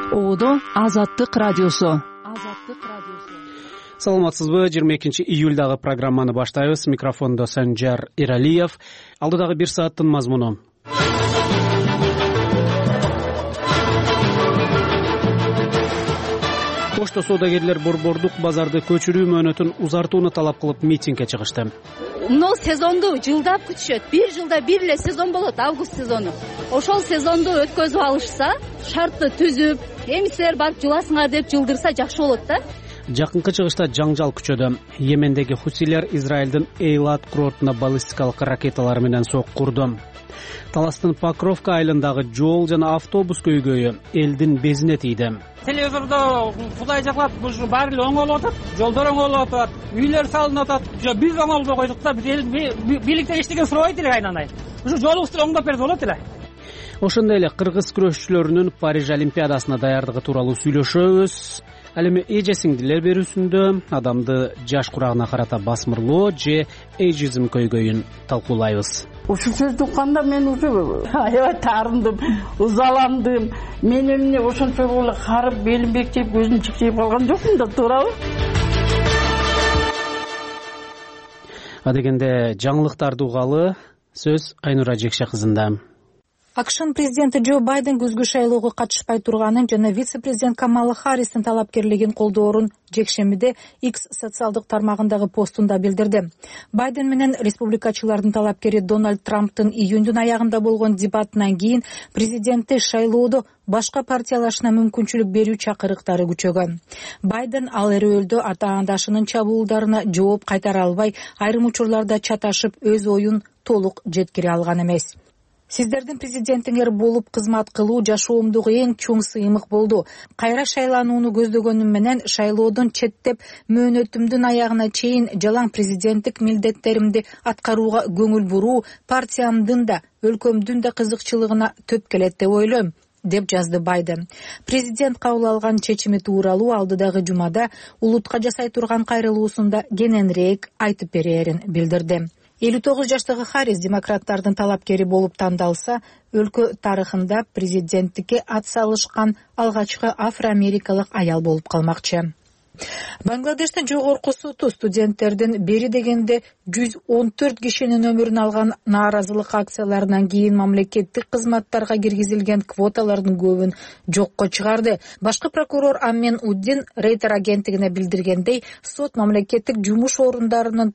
Оодо Азаттык радиосу. Саламатсызбы? 22-июльдагы программаны баштайбыз. Микрофондо Санжар Иралиев. Алдыдагы 1 сааттын мазмуну. Пошто соодагерлер борбордук базарды көчүрүү мөөнөтүн узартууну талап кылып митингге чыгышты. Мына сезонду жылдап күтүшөт. Бир жылда бир эле сезон болот, август сезону. Ошол сезонду өткөзүп алышса, шартты түзүп, эми силер барып жыласыңар деп жылдырса жакшы болот да. Жакынкы чыгышта жаңжал күчөдө. Йемендеги хусилер Израилдин Эйлат курортуна баллистикалык ракеталар менен сокку курду. Таластын Покровка айылындагы жол жана автобус көйгөйү элдин безине тийди. Телевизордо Кудай жаклап ушу баары эле оңолуп атат, жолдор оңолуп атат, үйлөр салынып атат. Биз оңолбой койдук да, бийликтен эчтеке сурабайт элек айнанай. Ушу жолубузду оңдоп берсе болот эле. Ошондой эле кыргыз күрөшчүлөрүнүн Париж Олимпиадасына даярдыгы тууралуу сүйлөшөбүз. Ал эми эже сиңдилер берүүсүндө адамды жаш курагына карата басмырлоо же эйжизм көйгөйүн талкуулайбыз. Ушул сөздү укканда мен уже аябай таарындым, ызаландым. Мен эмне ошончолук эле карып, белим бекчейип, көзүм чикчейип калган жокмун да, туурабы? Адегенде жаңылыктарды угалы, сөз Айнура Жекше кызында. АКШнын президенти Джо Байден күзгү шайлоого катышпай турганын жана вице-президент Камала Харристин талапкерлигин колдоорун жекшембиде X социалдык тармагындагы постунда билдирди. Байден менен республикачылардын талапкери Дональд Трамптын июндун аягында болгон дебатынан кийин президентти шайлоодо башка партиялашына мүмкүнчүлүк берүү чакырыктары күчөгөн. Байден ал эрөөлдө ата-андашынын чабуулдарына жооп кайтара албай, айрым учурларда чаташып, өз оюн толук жеткире алган эмес. Сиздердин президентиңер болуп кызмат кылуу жашоомдогу эң чоң сыймык болду. Кайра шайланууну көздөгөнүм менен шайлоодон четтеп, мөөнөтүмдүн аягына чейин жалаң президенттик милдеттеримди аткарууга көңүл буруу партиямдын да, өлкөмдүн да кызыкчылыгына төп келет деп ойлойм, деп жазды Байден. Президент кабыл алган чечими тууралуу алдыдагы жумада улутка жасай турган кайрылуусунда кененирээк айтып берээрин билдирди. 59 жаштагы Харрис демократтардын талапкери болуп тандалса, өлкө тарыхында президенттикке ат салышкан алгачкы афро-америкалык аял болуп калмакчы. Бангладештин жогорку соту студенттердин бери дегенде 114 кишинин өмүрүн алган нааразылык акцияларынан кийин мамлекеттик кызматтарга киргизилген квоталардын көбүн жокко чыгарды. Башкы прокурор Аммен Уддин Рейтер агенттигине билдиргендей, сот мамлекеттик жумуш орундарынын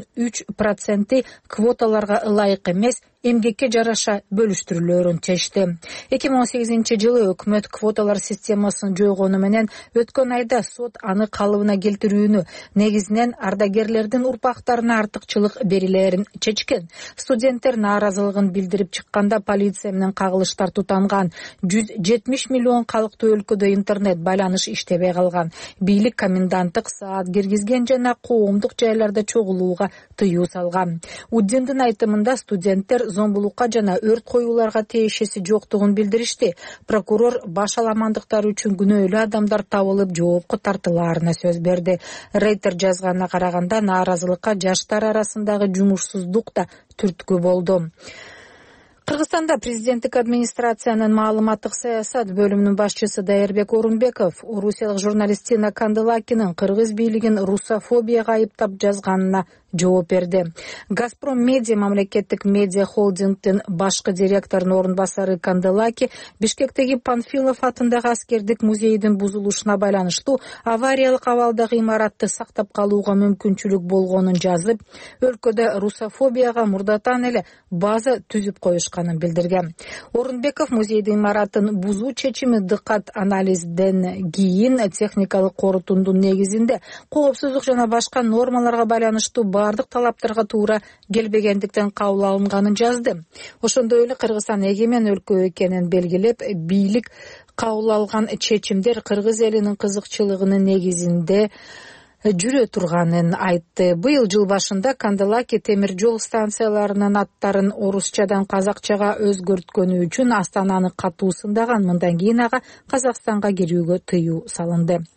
93% квоталарга ылайык эмес, эмгекке жараша бөлүштүрүлөөрүн чечти. 2018-жылы өкмөт квоталар системасын жойгону менен өткөн айда сот аны калыбына келтирүүнү, негизинен ардагерлердин урпактарына артыкчылык берилерин чечкен. Студенттер нааразылыгын билдирип чыкканда полиция менен кагылыштар тутанган. 170 миллион калктуу өлкөдө интернет байланыш иштебей калган. Бийлик коменданттык саат киргизген жана коомдук жайларда чогулууга тыюу салган. Уддиндин айтымында студенттер зомбулукка жана өрт коюуларга тиешеси жоктугун билдиришти. Прокурор баш аламандыктары үчүн күнөөлүү адамдар табылып жоопко тартылаарына сөз берди. Рейтер жазганына караганда нааразылыкка жаштар арасындагы жумушсуздук да түрткү болду. Кыргызстанда президенттик администрациянын маалыматтык саясат бөлүмүнүн башчысы Дайырбек Орунбеков орусиялык журналист Тина Канделакинин кыргыз бийлигин русофобияга айыптап жазганына жооп берди. Газпром медиа мамлекеттик медиа холдингдин башкы директорунун орун басары Канделаки Бишкектеги Панфилов атындагы аскердик музейдин бузулушуна байланыштуу авариялык абалдагы имаратты сактап калууга мүмкүнчүлүк болгонун жазып, өлкөдө русофобияга мурдатан эле база түзүп коюшканын билдирген. Орунбеков музейдин имаратын бузуу чечими дыккат анализден кийин техникалык корутундун негизинде коопсуздук жана башка нормаларга байланыштуу бардык талаптарга туура келбегендиктен кабыл алынганын жазды. Ошондой эле Кыргызстан эгемен өлкө экенин белгилеп, бийлик кабыл алган чечимдер кыргыз элинин кызыкчылыгынын негизинде жүрө турганын айтты. Быйыл жыл башында Канделаки темир жол станцияларынын аттарын орусчадан казакчага өзгөрткөнү үчүн Астананы катуу сындаган. Мындан кийин ага Казакстанга кирүүгө тыюу салынды.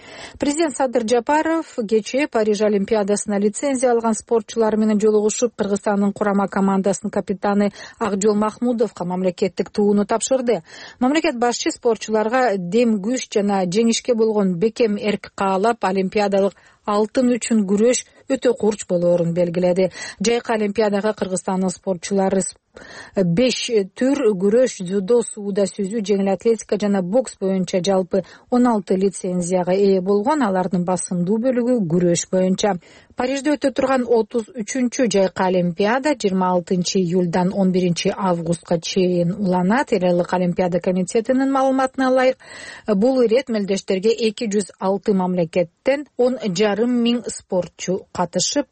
Президент Садыр Жапаров кечээ Париж Олимпиадасына лицензия алган спортчулар менен жолугушуп, Кыргызстандын курама командасынын капитаны Акжол Махмудовго мамлекеттик тууну тапшырды. Мамлекет башчы спортчуларга дем күч жана жеңишке болгон бекем эрк каалап, олимпиадалык алтын үчүн күрөш өтө курч болоорун белгиледи. Жайкы олимпиадага Кыргызстандын спортчулары 5 түр күрөш, дзюдо, сууда сүзүү, жеңил атлетика жана бокс боюнча жалпы 16 лицензияга ээ болгон. Алардын басымдуу бөлүгү күрөш боюнча. Парижде өтө турган 33-чү жайкы олимпиада 26 июлдан 11 августка чейин уланат. Эл элдик олимпиада комитетинин маалыматына ылайык, бул ирет мелдештерге 206 мамлекеттен 10,5 миң спортчу катышып,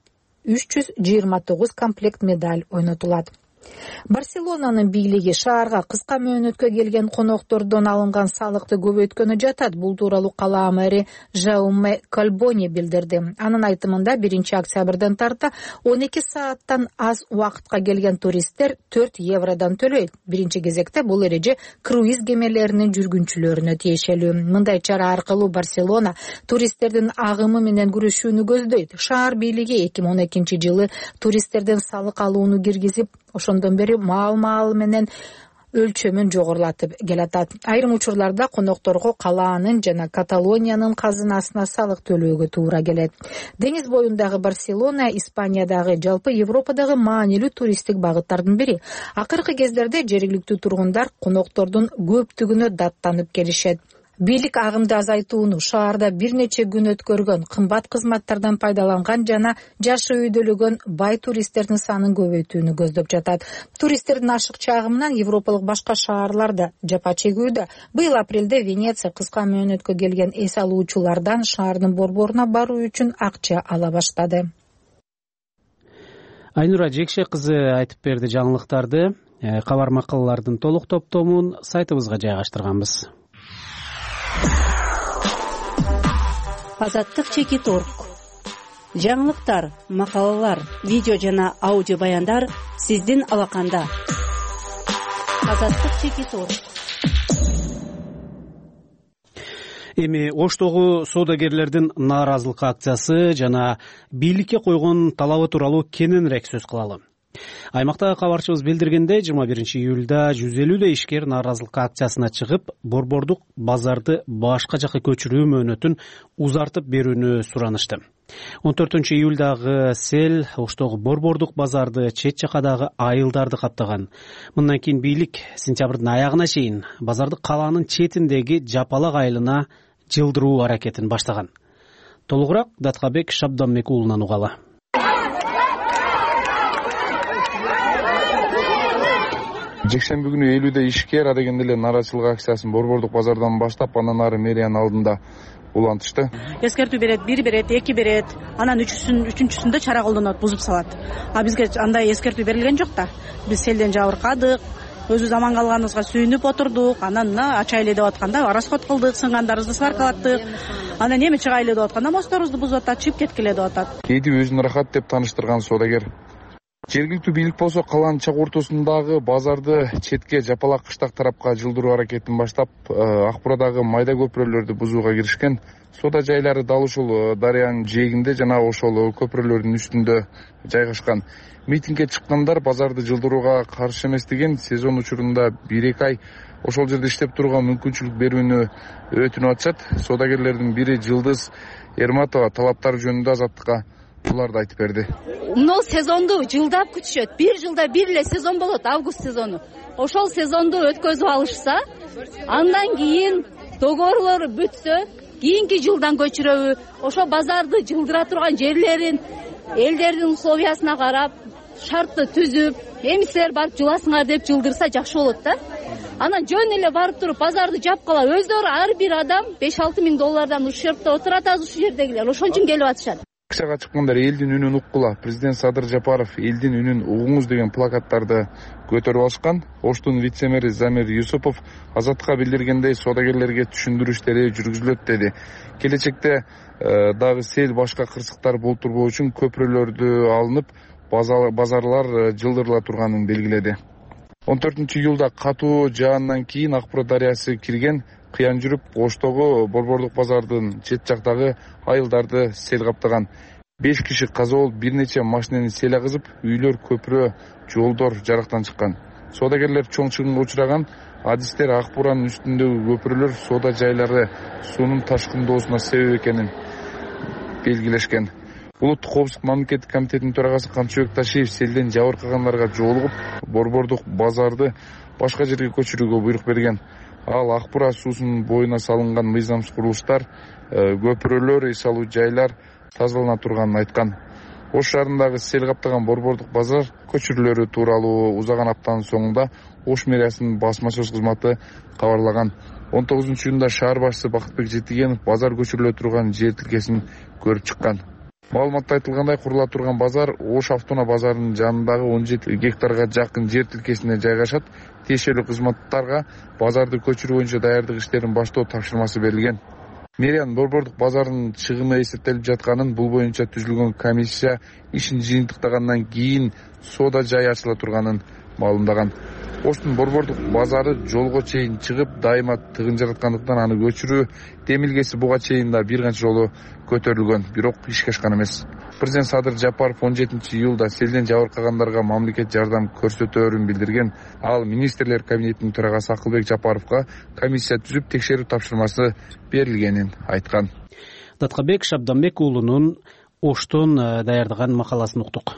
329 комплект медаль ойнотулат. Барселонанын бийлиги шаарга кыска мөөнөткө келген коноктордон алынган салыкты көбөйткөнү жатат. Бул тууралуу кала мэри Жауме Кальбони билдирди. Анын айтымында 1 октябрдан тарта 12 сааттан аз убакытка келген туристтер 4 евродон төлөйт. Биринчи кезекте бул эреже круиз кемелеринин жүргүнчүлөрүнө тиешелүү. Мындай чара аркылуу Барселона туристтердин агымы менен күрөшүүнү көздөйт. Шаар бийлиги 2012 жылы туристтерден салык алууну киргизип, ошондон бери маал менен өлчөмүн жогорулатып келатат. Айрым учурларда конокторго калаанын жана Каталониянын казынасына салык төлөөгө туура келет. Деңиз боюндагы Барселона Испаниядагы, жалпы Европадагы маанилүү туристтик багыттардын бири. Акыркы кездерде жергиликтүү тургундар коноктордун көптүгүнө даттанып келишет. Бийлик агымды азайтууну, шаарда бир нече күн өткөргөн, кымбат кызматтардан пайдаланган жана жашы үйдөлөгөн бай туристтердин санын көбөйтүүнү көздөп жатат. Туристтердин ашыкча агымынан европалык башка шаарларда жапа чегүүдө. Быйыл апрелде Венеция кыска мөөнөткө келген эс алуучулардан шаардын борборуна баруу үчүн акча ала баштады. Айнура Жекше кызы айтып берди жаңылыктарды. Кабар макалалардын толук топтомун сайтыбызга жайгаштырганбыз. Азаттык Чекит.org. Жаңылыктар, макалалар, видео жана аудио баяндар сиздин алаканда. Азаттык Чекит.org. Эми Оштогу соодагерлердин нааразылык акциясы жана бийликке койгон талабы тууралуу кененирээк сөз кылалы. Аймактагы кабарчыбыз билдиргендей, 21 июлда 150 ишкер нааразылык акциясына чыгып, борбордук базарды башка жакка көчүрүү мөөнөтүн узартып берүүнү суранышты. 14 июлдагы сел Оштогу борбордук базарды, чет жакадагы айылдарды каптаган. Мындан кийин бийлик сентябрдын аягына чейин базарды калаанын четиндеги жапалак айылына жылдыруу аракетин баштаган. Толугураак Даткабек Шабданбек уулунан угалы. Жекшемби күнү 50 ишкер адегенде эле нааразычылык акциясын борбордук базардан баштап, андан ары мэриянын алдында улантышты. Эскертүү берет, 1 берет, 2 берет, анан үчүнчүсүндө чара колдонот, бузуп салат. А бизге андай эскертүү берилген жок да. Биз селден жабыркадык, өзүбүз аман калганыбызга сүйүнүп отурдук. Анан ачайлы деп атканда расход кылдык, сынгандарыбызды сваркалаттык. Анан эми чыгайлы деп атканда мостторубузду бузуп атат, чыгып кеткиле деп атат. Кээде өзүн рахат деп тааныштырган соодагер жергиликтүү бийлик болсо калаанын чак ортосундагы базарды четке жапалак кыштак тарапка жылдыруу аракетин баштап, Акбурадагы майда көпүрөлөрдү бузууга киришкен. Соода жайлары дал ушул дарыянын жээгинде жана ошол көпүрөлөрдүн үстүндө жайгашкан. Митингге чыккандар базарды жылдырууга каршы эмес деген, сезон учурунда 1-2 ай ошол жерде иштеп турууга мүмкүнчүлүк берүүнү өтүнүп атышат. Соодагерлердин бири Жылдыз Эрматова талаптар жөнүндө Азаттыкка буларды айтып берди. Мына сезонду жылдап күтүшөт. 1 жылда бир эле сезон болот, август сезону. Ошол сезонду өткөзүп алышса, андан кийин договорлору бүтсө, кийинки жылдан көчүрөбү, ошо базарды жылдыра турган жерлерин элдердин условиясына карап, шартты түзүп, эми силер барып жыласыңар деп жылдырса жакшы болот да. Анан жөн эле барып туруп базарды жапкала, өздөрү ар бир адам 5-6 миң доллардан ущербте отурат азыр ушул жердегилер. Ошон үчүн келип атышат. Акцияга чыккандар элдин үнүн уккула. Президент Садыр Жапаров элдин үнүн угуңуз деген плакаттарды көтөрүп алышкан. Оштун вице-мэри Замир Юсупов Азаттыкка билдиргендей, соодагерлерге түшүндүрүү иштери жүргүзүлөт деди. Келечекте дагы сел башка кырсыктар болтурбоо үчүн көпүрөлөрдү алынып, базарлар жылдырыла турганын белгиледи. 14-июлда катуу жаандан кийин Акбура дарыясы кирген, кыян жүрүп Оштогу борбордук базардын чет жактагы айылдарды сел каптаган. 5 киши каза болуп, бир нече машинени сел агызып, үйлөр, көпүрө, жолдор жарактан чыккан. Соодагерлер чоң чыгымга учураган. Адистер Акбуранын үстүндөгү көпүрөлөр соода жайлары суунун ташкындоосуна себеп экенин белгилешкен. Улуттук коопсуздук мамлекеттик комитетинин төрагасы Камчыбек Ташиев селден жабыркагандарга жолугуп, борбордук базарды башка жерге көчүрүүгө буйрук берген. Ал Акбура суусунун боюна салынган мыйзамсыз курулуштар, көпүрөлөр, эс алуу жайлар тазалана турганын айткан. Ош шаарындагы сел каптаган борбордук базар көчүрүүлөрү тууралуу узаган аптанын соңунда Ош мэриясынын басма сөз кызматы кабарлаган. 19-июнда шаар башчысы Бакытбек Жетигенов базар көчүрүлө турган жер тилкесин көрүп чыккан. Маалыматта айтылгандай, курула турган базар Ош автоунаа базарынын жанындагы 17 гектарга жакын жер тилкесине жайгашат. Тиешелүү кызматтарга базарды көчүрүү боюнча даярдык иштерин баштоо тапшырмасы берилген. Мэриянын борбордук базарынын чыгымы эсептелип жатканын, бул боюнча түзүлгөн комиссия ишин жыйынтыктагандан кийин соода жай ачыла турганын маалымдаган. Оштун борбордук базары жолго чейин чыгып, дайыма тыгын жараткандыктан аны көчүрүү демилгеси буга чейин да бир канча жолу көтөрүлгөн, бирок ишке ашкан эмес. Президент Садыр Жапаров 17-июлда селден жабыркагандарга мамлекет жардам көрсөтөөрүн билдирген. Ал министрлер кабинетинин төрагасы Акылбек Жапаровго комиссия түзүп текшерүү тапшырмасы берилгенин айткан. Даткабек Шабданбек уулунун Оштон даярдаган макаласын уктук.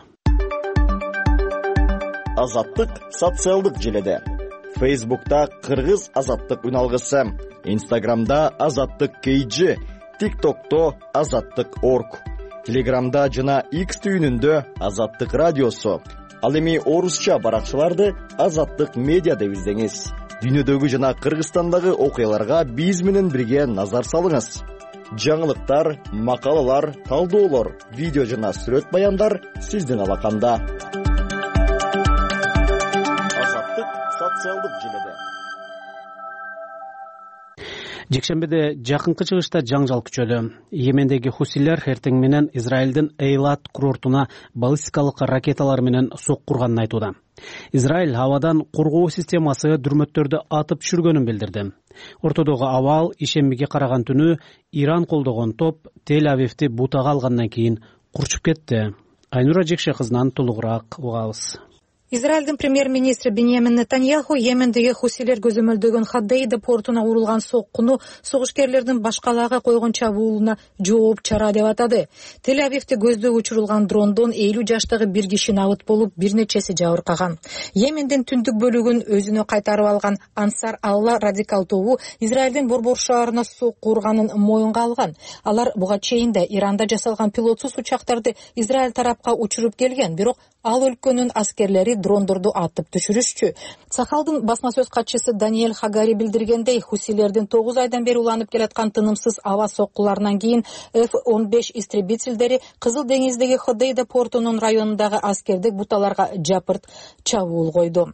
Азаттык социалдык желеде. Facebook'ta Кыргыз азаттык үналгысы, Instagram'da азаттык KG, TikTok'ta azattık.org, Telegram'da жана X түйүнүндө азаттык радиосу. Ал эми орусча баракчаларды азаттык медиа деп издеңиз. Дүйнөдөгү жана Кыргызстандагы окуяларга биз менен бирге назар салыңыз. Жаңылыктар, макалалар, талдоолор, видео жана сүрөт баяндар сиздин алаканда. Социалдык желеде. Жекшембиде жакынкы чыгышта жаңжал күчөдү. Йемендеги хусилер эртең менен Израилдин Эйлат курортуна баллистикалык ракеталар менен сокку урганын айтууда. Израиль абадан коргоо системасы дүрмөттөрдү атып түшүргөнүн билдирди. Ортодогу абал ишембиге караган түнү Иран колдогон топ Тель-Авивди бутага алгандан кийин курчуп кетти. Айнура Жекше кызынан толугураак угабыз. Израилдин премьер-министри Биньямин Нетаньяху Йемендеги хусилер көзөмөлдөгөн Хадейда портуна урулган соккуну согушкерлердин башкалаага койгон чабуулуна жооп чара деп атады. Тель-Авивди көздөй учурулган дрондон 50 жаштагы бир киши набыт болуп, бир нечеси жабыркаган. Йемендин түндүк бөлүгүн өзүнө кайтарып алган Ансар Алла радикал тобу Израилдин борбор шаарына сокку урганын моюнга алган. Алар буга чейин да Иранда жасалган пилотсуз учактарды Израиль тарапка учуруп келген, бирок ал өлкөнүн аскерлери дрондорду атып түшүрүшчү. Сахалдын басма сөз катчысы Даниэль Хагари билдиргендей, хусилердин 9 айдан бери уланып келаткан тынымсыз аба соккуларынан кийин F-15 истребительдери Кызыл деңиздеги Ходейда портунун районундагы аскердик буталарга жапырт чабуул койду.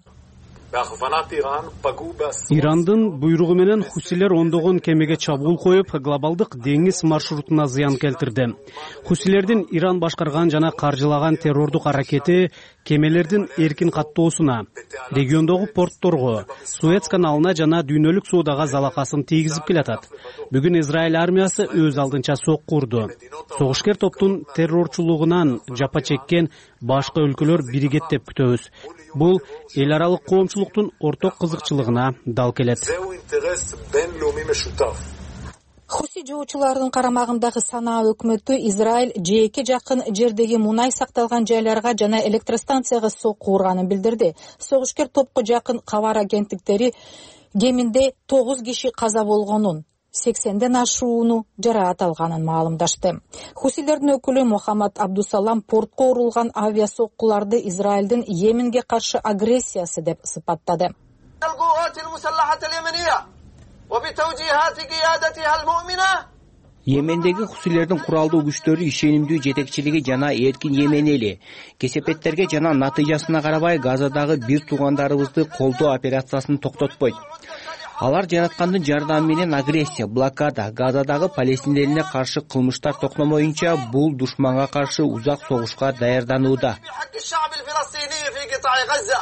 Ирандын буйругу менен хусилер ондогон кемеге чабуул коюп, глобалдык деңиз маршрутуна зыян келтирди. Хусилердин Иран башкарган жана каржылаган террордук аракети кемелердин эркин каттоосуна, региондогу портторго, Суэц каналына жана дүйнөлүк соодага залакасын тийгизип келатат. Бүгүн Израиль армиясы өз алдынча сокку урду. Согушкер топтун террорчулугунан жапа чеккен башка өлкөлөр биригет деп күтөбүз. Бул эл аралык коомчулуктун орток кызыкчылыгына дал келет. Хуси жоочулардын карамагындагы Санаа өкмөтү Израиль жээкке жакын жердеги мунай сакталган жайларга жана электростанцияга сокку урганын билдирди. Согушкер топко жакын кабар агенттиктери кеминде 9 киши каза болгонун, 80ден ашууну жараат алганын маалымдашты. Хусилердин өкүлү Мухаммад Абдусалам портко урулган авиасоккуларды Израилдин Йеменге каршы агрессиясы деп сыпаттады. Йемендеги хусилердин куралдуу күчтөрү ишенимдүү жетекчилиги жана эркин Йемен эли кесепеттерге жана натыйжасына карабай Газадагы бир туугандарыбызды колдоо операциясын токтотпойт. Алар жараткандын жардамы менен агрессия, блокада, Газадагы палестиндерине каршы кылмыштар токтомоюнча бул душманга каршы узак согушка даярданууда.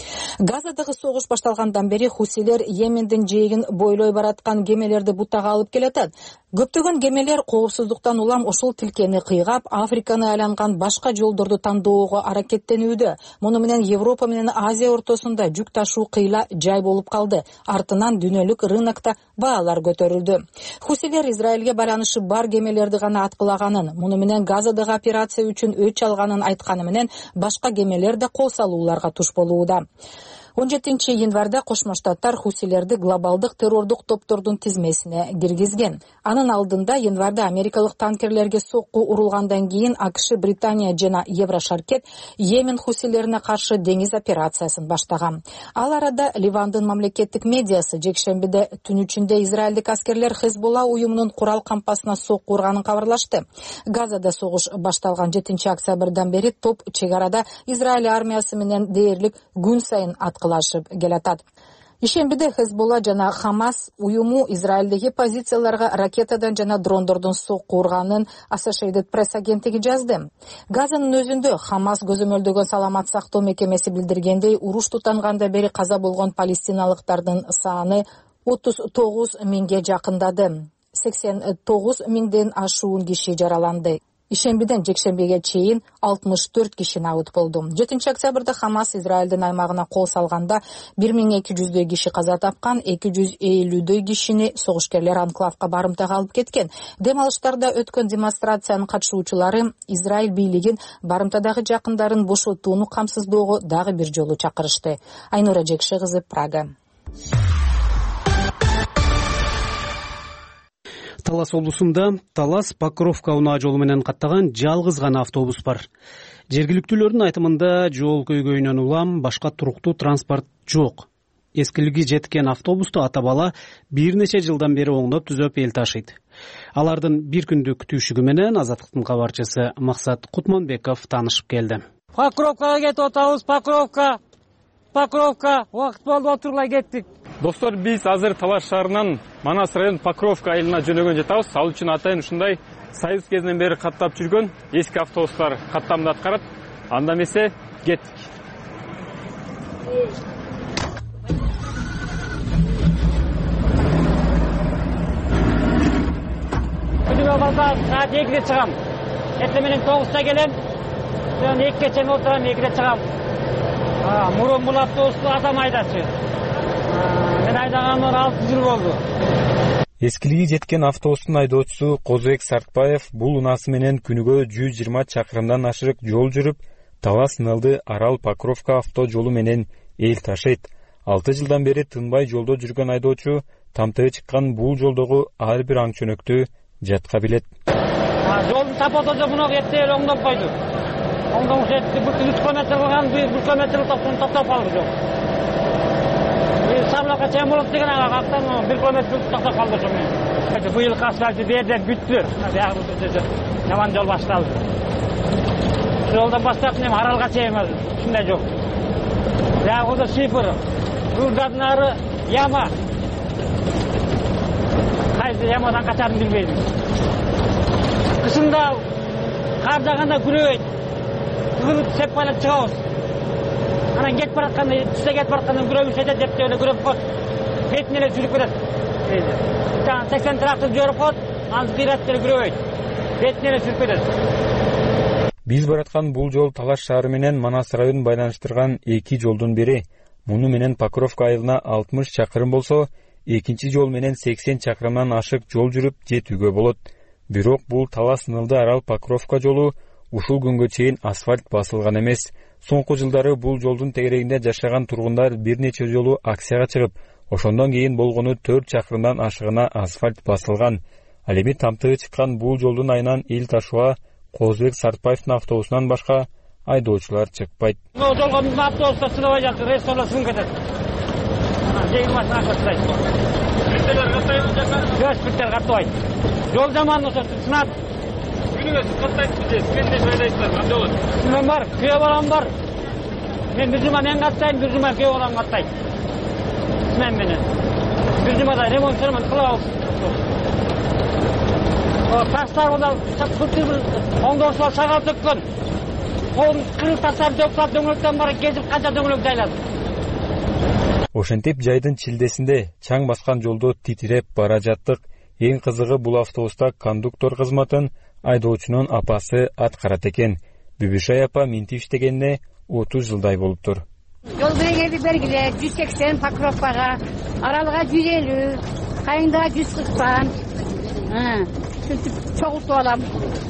Газадагы согуш башталгандан бери хусилер Йемендин жээгин бойлой бараткан кемелерди бутага алып келатат. Көптөгөн кемелер коопсуздуктан улам ушул тилкени кыйгап, Африканы айланган башка жолдорду тандоого аракеттенүүдө. Муну менен Европа менен Азия ортосунда жүк ташуу кыйла жай болуп калды. Артынан дүйнөлүк рынокто баалар көтөрүлдү. Хусилер Израилге байланышы бар кемелерди гана аткылаганын, муну менен Газадагы операция үчүн өч алганын айтканы менен башка кемелер да кол салууларга туш болууда. 17 январда Кошмо Штаттар хусилерди глобалдык террордук топтордун тизмесине киргизген. Анын алдында январда америкалык танкерлерге сокку урулгандан кийин АКШ, Британия жана Еврошаркет Йемен хусилерине каршы деңиз операциясын баштаган. Ал арада Ливандын мамлекеттик медиасы жекшембиде түн ичинде израилдик аскерлер Хезболла уюмунун курал кампасына сокку урганын кабарлашты. Газада согуш башталган 7 октябрдан бери топ чек арада Израиль армиясы менен дээрлик күн сайын аткылашып келатат. Ишембиде Хезболла жана Хамас уюму Израилдеги позицияларга ракетадан жана дрондордун сокку урганын Associated Press агенттиги жазды. Газанын өзүндө Хамас көзөмөлдөгөн саламат сактоо мекемеси билдиргендей, уруш тутанганда бери каза болгон палестиналыктардын саны 39 миңге жакындады. 89 миңден ашуун киши жараланды. Ишембиден жекшембиге чейин 64 киши набыт болду. 7 октябрда Хамас Израилдин аймагына кол салганда 1200 киши каза тапкан, 250 кишини согушкерлер анклавка барымтага алып кеткен. Дем алыштарда өткөн демонстрациянын катышуучулары Израиль бийлигин барымтадагы жакындарын бошотууну камсыздоого дагы бир жолу чакырышты. Айнура Жекши кызы, Прага. Талас облусунда Талас Покровка унаа жолу менен каттаган жалгыз гана автобус бар. Жергиликтүүлөрдүн айтымында жол көйгөйүнөн улам башка туруктуу транспорт жок. Эскилиги жеткен автобусту ата бала бир нече жылдан бери оңдоп түзөп эл ташыйт. Алардын бир күндүк күтүүшүгү менен Азаттыктын кабарчысы Максат Кутманбеков таанышып келди. Покровкага кетип атабыз, Покровка, убакыт болду, отурлай кеттик. Достор, биз азыр Талас шаарынан Манас район Покровка айылына жөнөгөн жатабыз. Ал үчүн атайын ушундай Союз кезинен бери каттап жүргөн эски автобустар каттамды аткарат. Анда эмесе кеттик. Күнүгө базар саат 2-де чыгам. Эртең менен 9-да келем. Мен 2-ге чейин отурам, 2-де чыгам. Мурун бул автобусту адам айдачы. Мен айдаганыма 6 жыл болду. Эскилиги жеткен автобустун айдоочусу Козбек Сартбаев бул унаасы менен күнүгө 120 чакырымдан ашык жол жүрүп, Талас Нылды Арал Покровка авто жолу менен эл ташыйт. 6 жылдан бери тынбай жолдо жүргөн айдоочу тамтыгы чыккан бул жолдогу ар бир аң чөнөктү жатка билет. Жолдун тапотожо муну эптеп оңдоп койду. Оңдоңуш этти, бул 3 километр кылган, 1 километр токтоп калды жол. Сабылакка чейин болот деген ага кактан 1 километр токтоп калды жол. Быйыл асфальты берден бүттү. Биягы жаман жол башталды. Жолдон баштап мен Аралга чейин ушундай жол. Биягы шифр. Бурдадын ары яма. Кайсы ямадан качарын билбейм. Кышында кар жааганда күрөйт. Күрүп сеп байлап чыгабыз. Анан кетип баратканда, түстө кетип баратканда күрөбүз жетет деп эле күрөп коет. Бетине эле жүрүп кетет. 80 трактор жүрүп коет, анын кыйрат деле күрөбөйт. Бетине эле жүрүп кетет. Биз бараткан бул жол Талас шаары менен Манас районун байланыштырган эки жолдун бири. Муну менен Покровка айылына 60 чакырым болсо, экинчи жол менен 80 чакырымдан ашык жол жүрүп жетүүгө болот. Бирок бул Талас Нылды Арал Покровка жолу ушул күнгө чейин асфальт басылган эмес. Соңку жылдары бул жолдун тегерегинде жашаган тургундар бир нече жолу акцияга чыгып, ошондон кийин болгону 4 чакырымдан ашыгына асфальт басылган. Ал эми тамтыгы чыккан бул жолдун айынан эл ташууга Козбек Сартбаевдин автобусунан башка айдоочулар чыкпайт. Жолго биздин автобустар чыдабай жатты, рельстер сынып кетет. Жеңил машина каттайт. Биттелер каттайбы жака? Жок, биттер каттабайт. Жол жаман ошо сынат. Күнүгө каттайсызбы же? Сен нече айдайсыздар, кандай болот? Мен бар, күйөө балам бар. Мен бир жума мен каттайм, бир жума күйөө балам каттайт. Мен менен. Бир жумада ремонт кылабыз. Таштар да оңдоушулар шагал төккөн. Колун кырып таштар төкүп дөңгөлөктөн бара кезип канча дөңгөлөк жайлады. Ошентип жайдын чилдесинде чаң баскан жолдо титиреп бара жаттык. Эң кызыгы бул автобуста кондуктор кызматын айдоочунун апасы аткарат экен. Бүбүшай апа минтип иштегенине 30 жылдай болуптур. Жол белгилерди бергиле 180 Покровкага, Аралга 150, Кайындага 140. Сөйтүп чогултуп алам.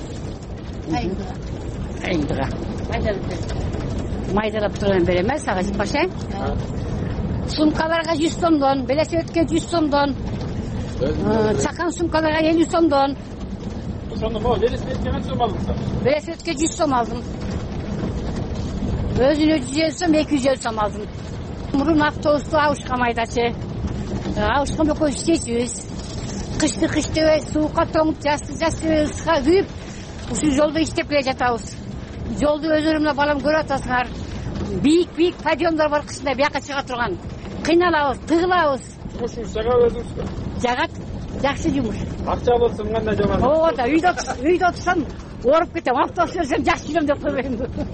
Кайындага. Майдалап турган берем сага Баша. Сумкаларга 100 сомдон, велосипедке 100 сомдон. Чакан сумкаларга 50 сомдон. Ошондо могу велосипедке канча сом алдыңыз? Велосипедке 100 сом алдым. Өзүнө 150 сом, 250 сом алдым. Мурун автобусту абышкам айдачы. Абышкам экөөбүз иштейчүбүз. Кышты суукка тоңуп, жасты күйүп, ушул жолдо иштеп келе жатабыз. Жолду өздөрүм балам көрүп атасыңар. Бийик подъемдар бар кышында бияка чыга турган. Кыйналабыз, тыгылабыз. Жумуш жагат өзүңүзгө? Жагат, жакшы жумуш. Акча алсам кандай жагат? Оода, үйдө отурсам ооруп кетем. Автобус жүрсөм жакшы жүрөм деп койбойм.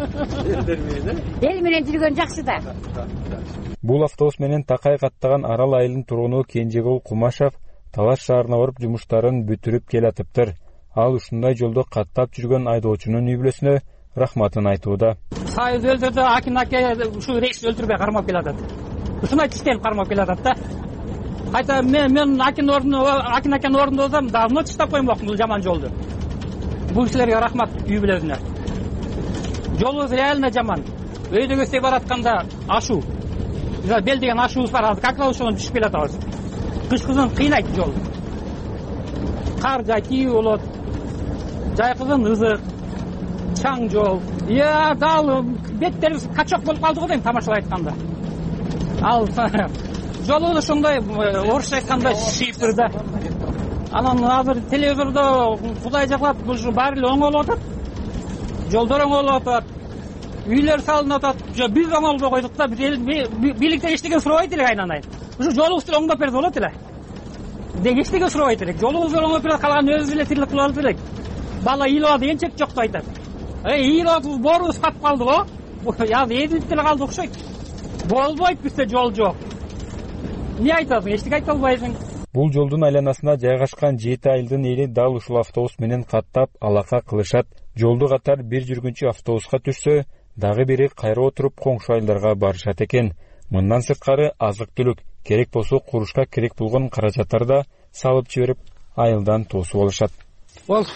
Эл менен жүргөн жакшы да. Бул автобус менен Такай каттаган Арал айылынын тургуну Кенжегул Кумашев Талаш шаарына барып жумуштарын бүтүрүп келатыптыр. Ал ушундай жолдо каттап жүргөн айдоочунун үй бүлөсүнө рахматын айтууда. Сайыз өлтүрдү, Акинаке ушу рейс өлтүрбөй кармап келатат. Ушундай тиштелип кармап келатат да. Кайта мен Акинакенин ордунда болсом, давно тиштап коймокмун бул жаман жолду. Бул кишилерге рахмат үй бүлөсүнө. Жолубуз реально жаман. Өйдөгө истей баратканда ашуу. Бел деген ашуубуз бар, азыр как ошондон түшүп келатабыз. Кышкызын кыйнайт жол. Кар жайкий болот. Жайкызын ызык. Чаң жол. Дал беттерибиз качок болуп калды го дейм тамашалап айтканда. Ал жолу ошондой орусча айтканда шипыр да. Анан азыр телевизордо Кудай жаклап ушу баары эле оңолуп атат. Жолдор оңолуп атат. Үйлөр салынып атат. Биз оңолбой койдук да, бийликтен эчтеке сурабайт элек айнанай. Ушу жолубузду оңдоп берсе болот эле. Эчтеке сурабайт элек. Жолубузду оңдоп берсе калган өзүбүз эле тирлик кылып алып элек. Бала ыйлоо деген чек жок деп айтат. Ыйлоо боорубуз катып калды го. Азыр эзилип деле калды окшойт. Болбойт бизде жол жок. Эмне айтасың? Эчтеке айта албайсың. Бул жолдун айланасында жайгашкан 7 айылдын эли дал ушул автобус менен каттап алака кылышат. Жолду катар бир жүргүнчү автобуска түшсө, дагы бири кайра отуруп коңшу айылдарга барышат экен. Мындан сырткары азык-түлүк, керек болсо курушка керек болгон каражаттарды да салып жиберип, айылдан тосуп алышат. Бол.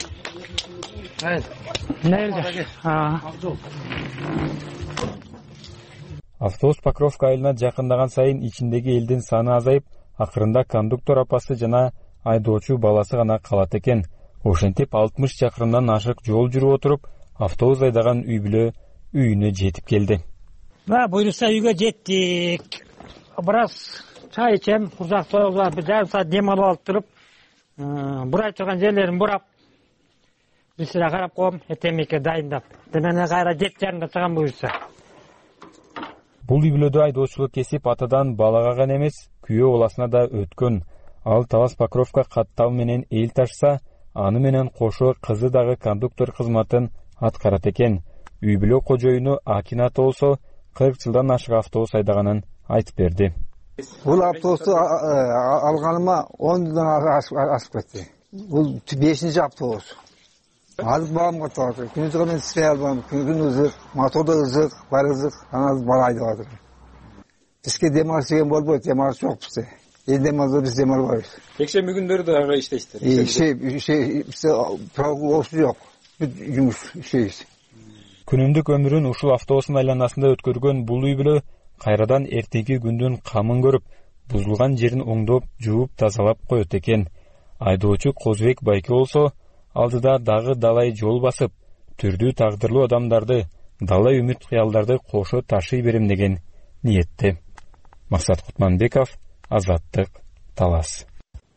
Автобус Покровка айылына жакындаган сайын ичиндеги элдин саны азайып, акырында кондуктор апасы жана айдоочу баласы гана калат экен. Ошентип 60 чакырымдан ашык жол жүрүп отуруп, автобус айдаган үй бүлө үйүнө жетип келди. Буйруса үйгө жеттик. Бир аз чай ичем, курсак тоюлуп, бир жарым саат дем алып туруп, бурай турган жерлерин бурап, бир сыра карап коем, этемекке дайындап. Демене кайра 7:30 чыгам буйруса. Бул үй бүлөдө айдоочулук кесип атадан балага гана эмес, күйөө баласына да өткөн. Ал Талас Покровка каттал менен эл ташса, аны менен кошо кызы дагы кондуктор кызматын аткарат экен. Үй бүлө кожоюну Акината болсо 40 жылдан ашык автобус айдаганын айтып берди. Бул автобусту алганыма 10 жылдан ашып кетти. Бул 5-чи автобус. Азыр балам каттап, күнүзгө мен иштей албайм, күн ызык, мотордо ызык, бар ызык, анан бала айдап атыр. Бизге демалыш деген болбойт, демалыш жок бизде. Эл демалса биз демалбайбыз. Жекшемби күндөрү дагы иштейсиздер. Бизде прогулоосу жок. Бүт жумуш иштейбиз. Күнүмдүк өмүрүн ушул автобустун айланасында өткөргөн бул үй бүлө кайрадан эртеңки күндүн камын көрүп, бузулган жерин оңдоп, жууп, тазалап коет экен. Айдоочу Козбек Байке болсо, алдыда дагы далай жол басып, түрдүү тагдырлуу адамдарды, дала үмүт кыялдарды кошо ташый берем деген ниетте. Максат Кутманбеков, Азаттык, Талас.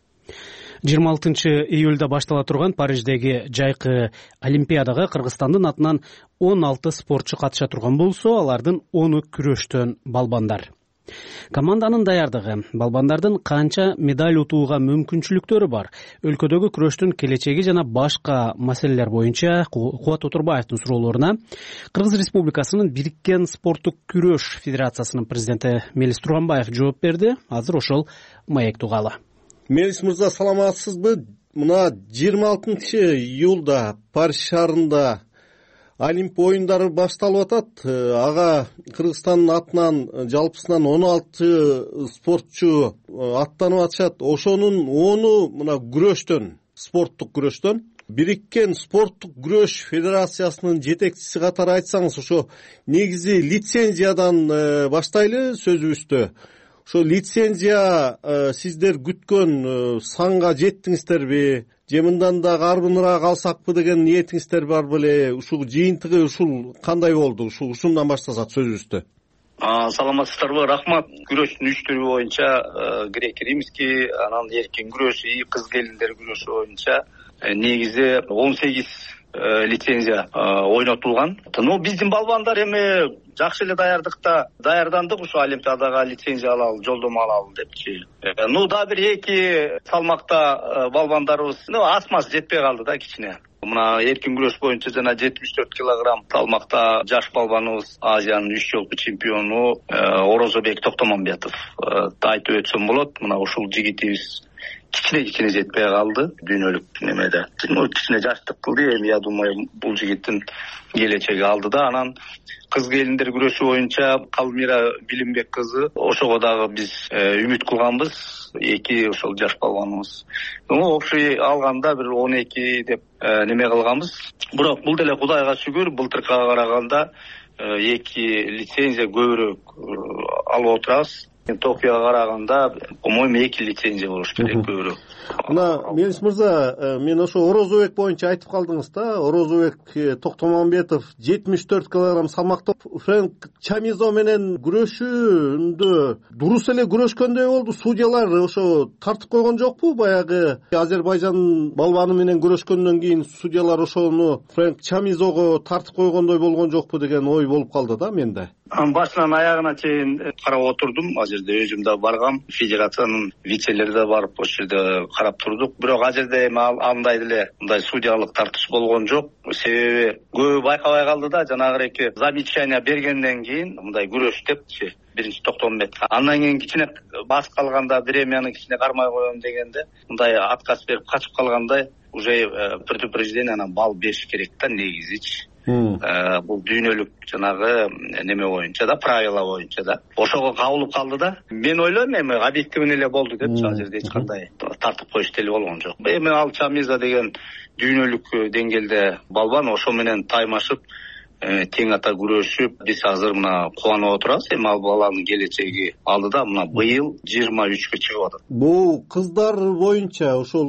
26 июлда баштала турган Париждеги жайкы Олимпиадага Кыргызстандын атынан 16 спортчу катыша турган болсо, алардын 10-у күрөштөн балбандар. Команданын даярдыгы, балбандардын канча медаль утууга мүмкүнчүлүктөрү бар, өлкөдөгү күрөштүн келечеги жана башка маселелер боюнча Кубат Отурбаевдин суроолоруна Кыргыз Республикасынын Бириккен спорттук күрөш федерациясынын президенти Мелис Турганбаев жооп берди. Азыр ошол маек тугалы. Мелис мырза, саламатсызбы? Мына 26 июлда Париж шаарында Олимп оюндары башталып атат. Ага Кыргызстандын атынан жалпысынан 16 спортчу аттанып атышат. Ошонун 10-у мына күрөштөн, спорттук күрөштөн. Бириккен спорттук күрөш федерациясынын жетекчиси катары айтсаңыз, ошо негизи лицензиядан баштайлы сөзүбүздү. Ошо лицензия сиздер күткөн санга жеттиңиздерби? Же мындан да карбыныраак алсакпы деген ниетиңиздер бар беле? Ушул жыйынтыгы ушул кандай болду? Ушундан баштасак сөзүбүздү. Саламатсыздарбы, рахмат. Күрөштүн 3 түрү боюнча греко-римский, анан эркин күрөш, кыз келиндер күрөшү боюнча негизи 18 лицензия ойнотулган. Биздин балбандар эми жакшы эле даярдандык, ушу Олимпиадага лицензия алалы, жолдомо алалы депчи. Да бир 2 салмакта балбандарыбыз асмасы жетпей калды да кичине. Мына эркин күрөш боюнча жана 74 килограмм салмакта жаш балбаныбыз Азиянын 3 жолку чемпиону Орозобек Токтомамбетов айтып өтсөм болот. Мына ушул жигитибиз кичине жетпей калды дүйнөлүк немеде. Кичине жаштык кылды. Эми я думаю, бул жигиттин келечеги алдыда. Анан кыз келиндер күрөшү боюнча Калмира Билимбек кызы, ошого дагы биз үмүт кылганбыз. 2 ошол жаш балбаныбыз. Общий алганда бир 12 деп неме кылганбыз. Бирок бул деле Кудайга шүгүр, былтыркыга караганда 2 лицензия көбүрөөк алып отурабыз. Токиого караганда, по-моему, 2 лицензия болуш керек көбүрөөк. Мына Мелис мырза, мен ошо Орозобек боюнча айтып калдыңыз да. Орозобек Токтомамбетов 74 килограмм салмакта Фрэнк Чамизо менен күрөшүндө дурус эле күрөшкөндөй болду. Судьялар ошо тартып койгон жокпу? Баягы Азербайжан балбаны менен күрөшкөндөн кийин судьялар ошону Фрэнк Чамизого тартып койгондой болгон жокпу деген ой болуп калды да менде. Башынан аягына чейин карап отурдум. Ал жерде өзүм да баргам, федерациянын вицелери да барып ошол жерде карап турдук. Бирок ал жерде эми андай деле мындай судьялык тартыш болгон жок. Себеби көбү байкабай калды да, жанагы замечание бергенден кийин мындай күрөш депчи. Биринчи Токтомбет. Андан кийин кичине басып калганда, премияны кичине кармай коем дегенде, мындай отказ берип качып калгандай уже предупреждение анан балл бериш керек да негизичи. Бул дүйнөлүк жанагы неме боюнча да, правила боюнча да. Ошого кабылып калды да. Мен ойлойм эми объективен эле болду депчи, ал жерде эч кандай тартып коюш деле болгон жок. Эми ал Чамиза деген дүйнөлүк деңгээлде балбан, ошо менен таймашып тең ата күрөшүп, биз азыр мына кубанып отурабыз. Эми ал баланын келечеги алдыда, мына быйыл 23-кө чыгып атат. Бул кыздар боюнча ошол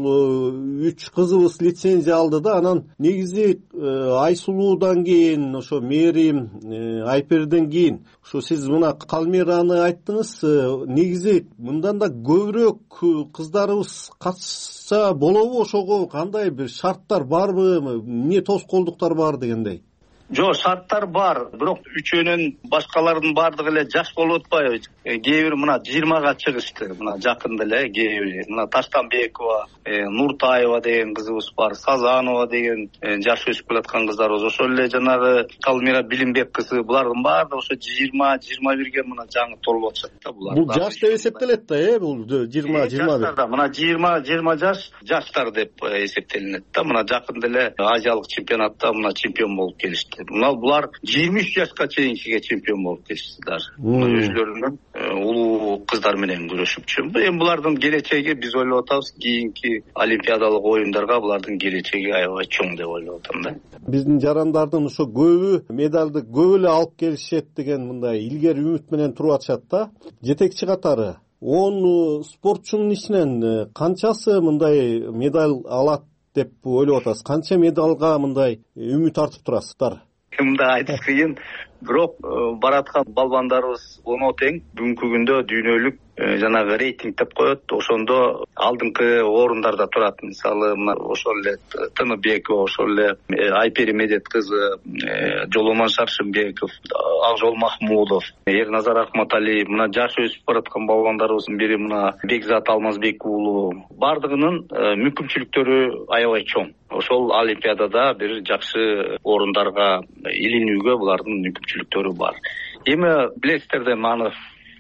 3 кызыбыз лицензия алды да. Анан негизи Айсулуудан кийин, ошо Мерим, Айперден кийин, ошо сиз мына Калмираны айттыңыз. Негизи мындан да көбүрөөк кыздарыбыз катышса болобу? Ошого кандай бир шарттар барбы? Эмне тоскоолдуктар бар дегендей? Жок, шарттар бар. Бирок үчөөнүн башкалардын бардыгы эле жаш болуп атпайбы? Кээ бир мына 20га чыгышты. Мына жакында эле кээ бир мына Таштанбекова, Нуртаева деген кызыбыз бар, Сазанова деген жаш өсүп келаткан кыздарыбыз. Ошол эле жанагы Калмира Билимбек кызы, булардын баардыгы ошо 20-21ге мына жаңы толуп атышат да булар. Бул жаш деп эсептелет да, бул 20-21. Мына 20 жаш жаштар деп эсептелинет да. Мына жакында эле Азиялык чемпионатта мына чемпион болуп келишти. Булар 23 жашка чейинкиге чемпион болуп келишти даже. Өзлөрүнүн улуу кыздар менен күрөшүпчү. Эми булардын келечеги биз ойлоп атабыз, кийинки олимпиадалык оюндарга булардын келечеги аябай чоң деп ойлоп атам да. Биздин жарандардын ошо көбү медалды көп эле алып келишет деген мындай илгери үмүт менен туруп атышат да. Жетекчи катары 10 спортчунун ичинен канчасы мындай медаль алат деп ойлоп атасыз? Канча медалга мындай үмүт артып турасыздар? мындай айтыш кыйын, бирок бараткан балбандарыбыз оно тең. Бүгүнкү күндө дүйнөлүк жанагы рейтинг деп коет, ошондо алдыңкы орундарда турат. Мисалы, мына ошол эле Тыныбекова, ошол эле Айпери Медет кызы, Жоломон Шаршымбеков, Акжол Махмудов, Эрназар Акматалиев, мына жаш өсүп бараткан балбандарыбыздын бири мына Бекзат Алмазбек уулу. Бардыгынын мүмкүнчүлүктөрү аябай чоң. Ошол олимпиадада бир жакшы орундарга илинүүгө булардын мүмкүнчүлүктөрү бар. Эми билесиздер да маны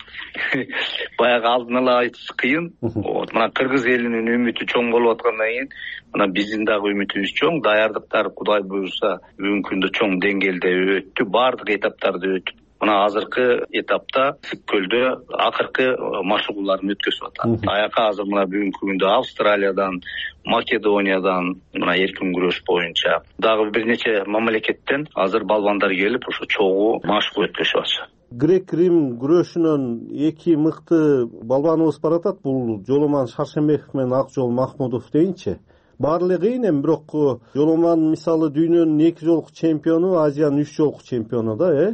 баягы алдын ала айтыш кыйын. Мына кыргыз элинин үмүтү чоң болуп аткандан кийин, мына биздин дагы үмүтүбүз чоң. Даярдыктар Кудай буйруса бүгүнкү күндө чоң деңгээлде өттү, баардык этаптарды өтүп. Мына азыркы этапта Сыккөлдө акыркы машыгууларын өткөзүп атат. Аяка азыр мына бүгүнкү күндө Австралиядан, Македониядан мына эркин күрөш боюнча дагы бир нече мамлекеттен азыр балбандар келип ошо чогуу машыгуу өткөзүп атышат. Грек-Рим күрөшүнөн эки мыкты балбаныбыз баратат. Бул Жоломон Шаршембеков менен Акжол Махмудов дейинчи. Баары эле кыйын эми, бирок Жоломон мисалы дүйнөнүн 2 жолку чемпиону, Азиянын 3 жолку чемпиону да,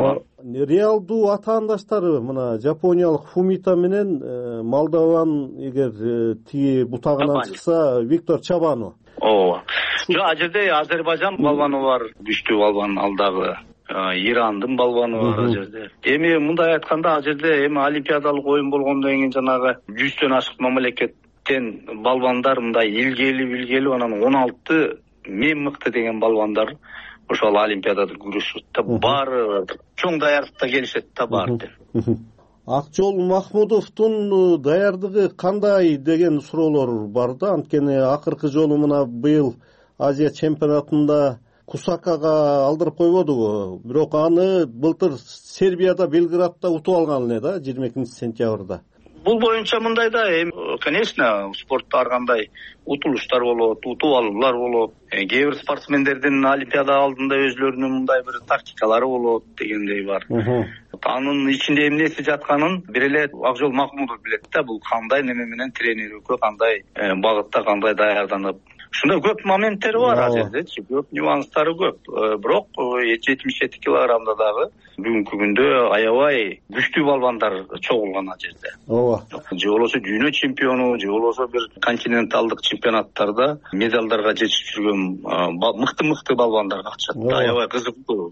Реалдуу атаандаштары мына Жапониялык Фумита менен Молдован эгер тиги бутагынан чыкса Виктор Чабану. Жок, ажерде Азербайжан балбаны бар, күчтүү балбан, алдагы Ирандын балбаны бар ажерде. Эми мындай айтканда ажерде эми олимпиадалык оюн болгондон кийин жанагы 100төн ашык мамлекеттен балбандар мындай илгели анан 16 мен мыкты деген балбандар ошол олимпиадада күрөшөт да, баары чоң даярдыкта келишет да баары. Акжол Махмудовдун даярдыгы кандай деген суроолор бар да. Анткени акыркы жолу мына быйыл Азия чемпионатында Кусакага алдырып койбодугу. Бирок аны былтыр Сербияда, Белградда утуп алган эле да, 22-сентябрда. Бул боюнча мындай да, конечно, спортто ар кандай утулуштар болот, утуп алуулар болот. Кээ бир спортсмендердин олимпиада алдында өзлөрүнүн мындай бир тактикалары болот дегендей бар. Анын ичинде эмнеси жатканын бир эле Акжол Махмудов билет да, бул кандай неме менен тренировка, кандай багытта, кандай даярданып. Ушундай көп моменттери бар ажердечи, көп нюанстары көп. Бирок 77 килограммда дагы бүгүнкү күндө аябай күчтүү балбандар чогулган ажерде. Же болбосо дүйнө чемпиону, же болбосо бир континенталдык чемпионаттарда медалдарга жетишип жүргөн мыкты балбандар катышат. Аябай кызыктуу.